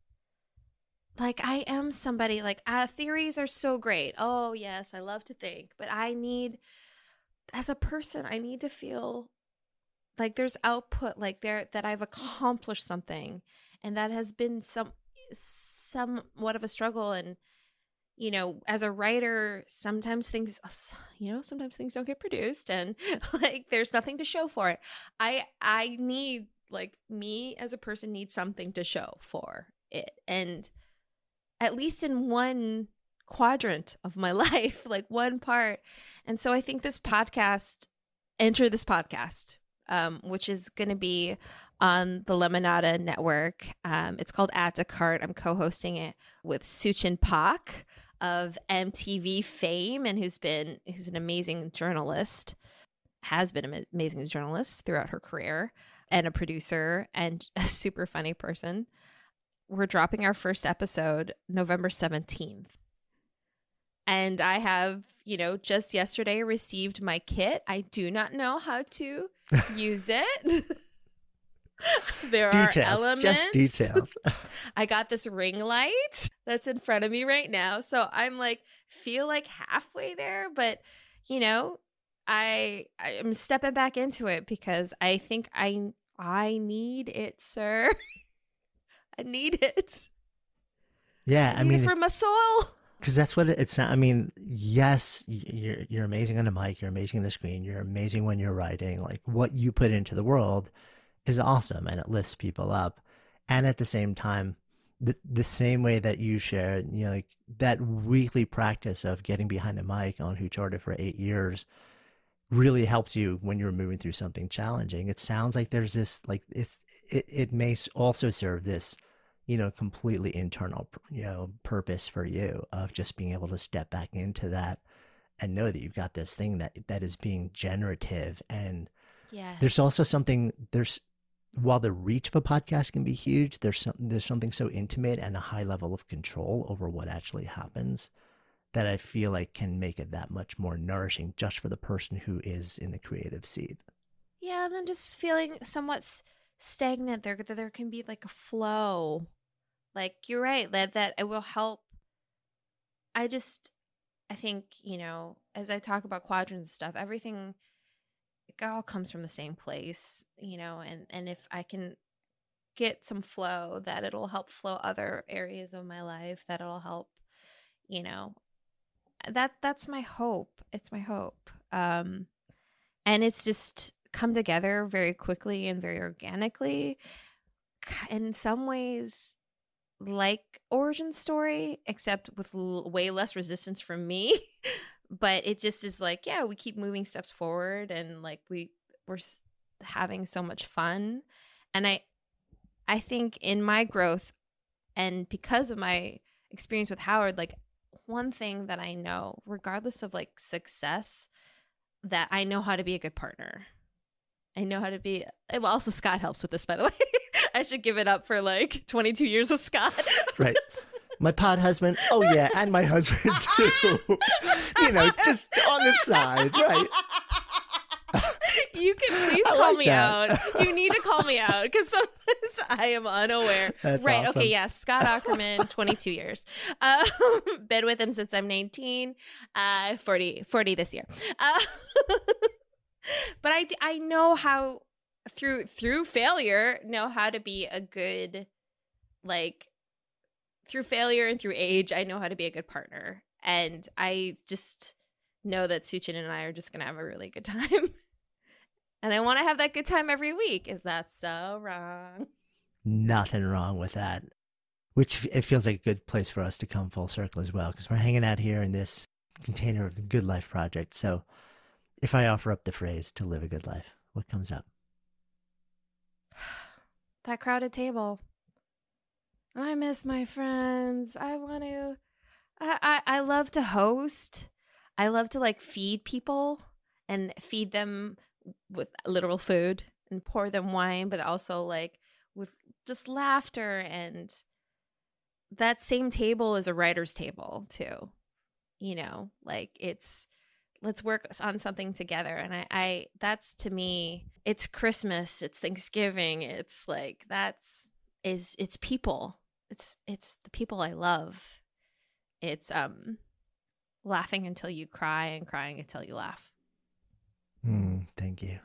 I am somebody, theories are so great. Oh, yes, I love to think. But I need, as a person, I need to feel there's output, that I've accomplished something. And that has been somewhat of a struggle. And, as a writer, sometimes things don't get produced and there's nothing to show for it. I need, me as a person needs something to show for it. And at least in one quadrant of my life, one part. And so I think enter this podcast, which is going to be on the Lemonada Network. It's called Add to Cart. I'm co-hosting it with Suchin Pak of MTV fame, and who's an amazing journalist, has been an amazing journalist throughout her career, and a producer and a super funny person. We're dropping our first episode November 17th. And I have, just yesterday received my kit. I do not know how to use it. There details, are elements. just details. I got this ring light that's in front of me right now. So I'm like, feel like halfway there, but you know, I'm stepping back into it because I think I need it, sir. I need it. Yeah, I mean, it for my soul. Because that's what it's not. I mean, yes, you're amazing on a mic, you're amazing on the screen, you're amazing when you're writing. Like what you put into the world is awesome and it lifts people up. And at the same time, the same way that you shared, you know, like that weekly practice of getting behind a mic on Who Charted for 8 years really helps you when you're moving through something challenging. It sounds like there's this, like it may also serve this, you know, completely internal, you know, purpose for you of just being able to step back into that and know that you've got this thing that is being generative. And yes, there's also something, while the reach of a podcast can be huge, there's something so intimate and a high level of control over what actually happens that I feel like can make it that much more nourishing just for the person who is in the creative seat. Yeah, and then just feeling somewhat stagnant. There can be like a flow. Like you're right, that it will help. I think, you know, as I talk about quadrants and stuff, everything, it all comes from the same place, you know, and if I can get some flow, that it'll help flow other areas of my life, that it'll help, you know, that's my hope. It's my hope. And it's just come together very quickly and very organically. In some ways, like Origin Story, except with way less resistance from me. But it just is like, yeah, we keep moving steps forward, and like we're having so much fun. And I think in my growth, and because of my experience with Howard, like one thing that I know, regardless of like success, that I know how to be a good partner. I know how to be, well, also Scott helps with this, by the way. I should give it up for like 22 years with Scott. Right. My pod husband. Oh yeah. And my husband too. You know, just on the side. Right. You can please call me out. You need to call me out because sometimes I am unaware. That's right. awesome. Okay. Yeah. Scott Ackerman, 22 years. Been with him since I'm 19, 40 this year. But I know how through failure, know how to be a good, like through failure and through age, I know how to be a good partner. And I just know that Suchin and I are just going to have a really good time. And I want to have that good time every week. Is that so wrong? Nothing wrong with that. Which it feels like a good place for us to come full circle as well, because we're hanging out here in this container of the Good Life Project. So if I offer up the phrase to live a good life, what comes up? That crowded table. I miss my friends. I want to. I love to host. I love to like feed people and feed them with literal food and pour them wine, but also like with just laughter. And that same table is a writer's table too. You know, like it's, let's work on something together. And I that's, to me, it's Christmas, it's Thanksgiving, it's like it's people. It's the people I love. It's laughing until you cry and crying until you laugh. Thank you.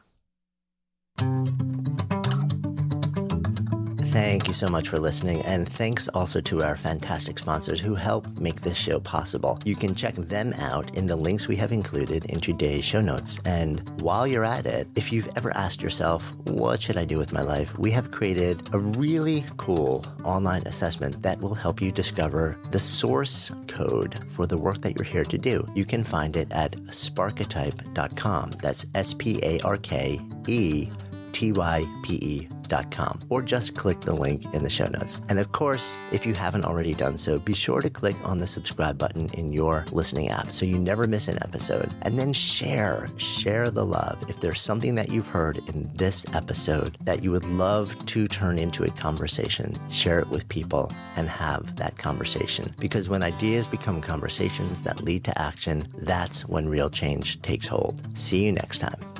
Thank you so much for listening, and thanks also to our fantastic sponsors who help make this show possible. You can check them out in the links we have included in today's show notes. And while you're at it, if you've ever asked yourself, what should I do with my life? We have created a really cool online assessment that will help you discover the source code for the work that you're here to do. You can find it at sparketype.com. That's SPARKETYPE.com, or just click the link in the show notes. And of course, if you haven't already done so, be sure to click on the subscribe button in your listening app so you never miss an episode. And then share the love. If there's something that you've heard in this episode that you would love to turn into a conversation, share it with people and have that conversation. Because when ideas become conversations that lead to action, that's when real change takes hold. See you next time.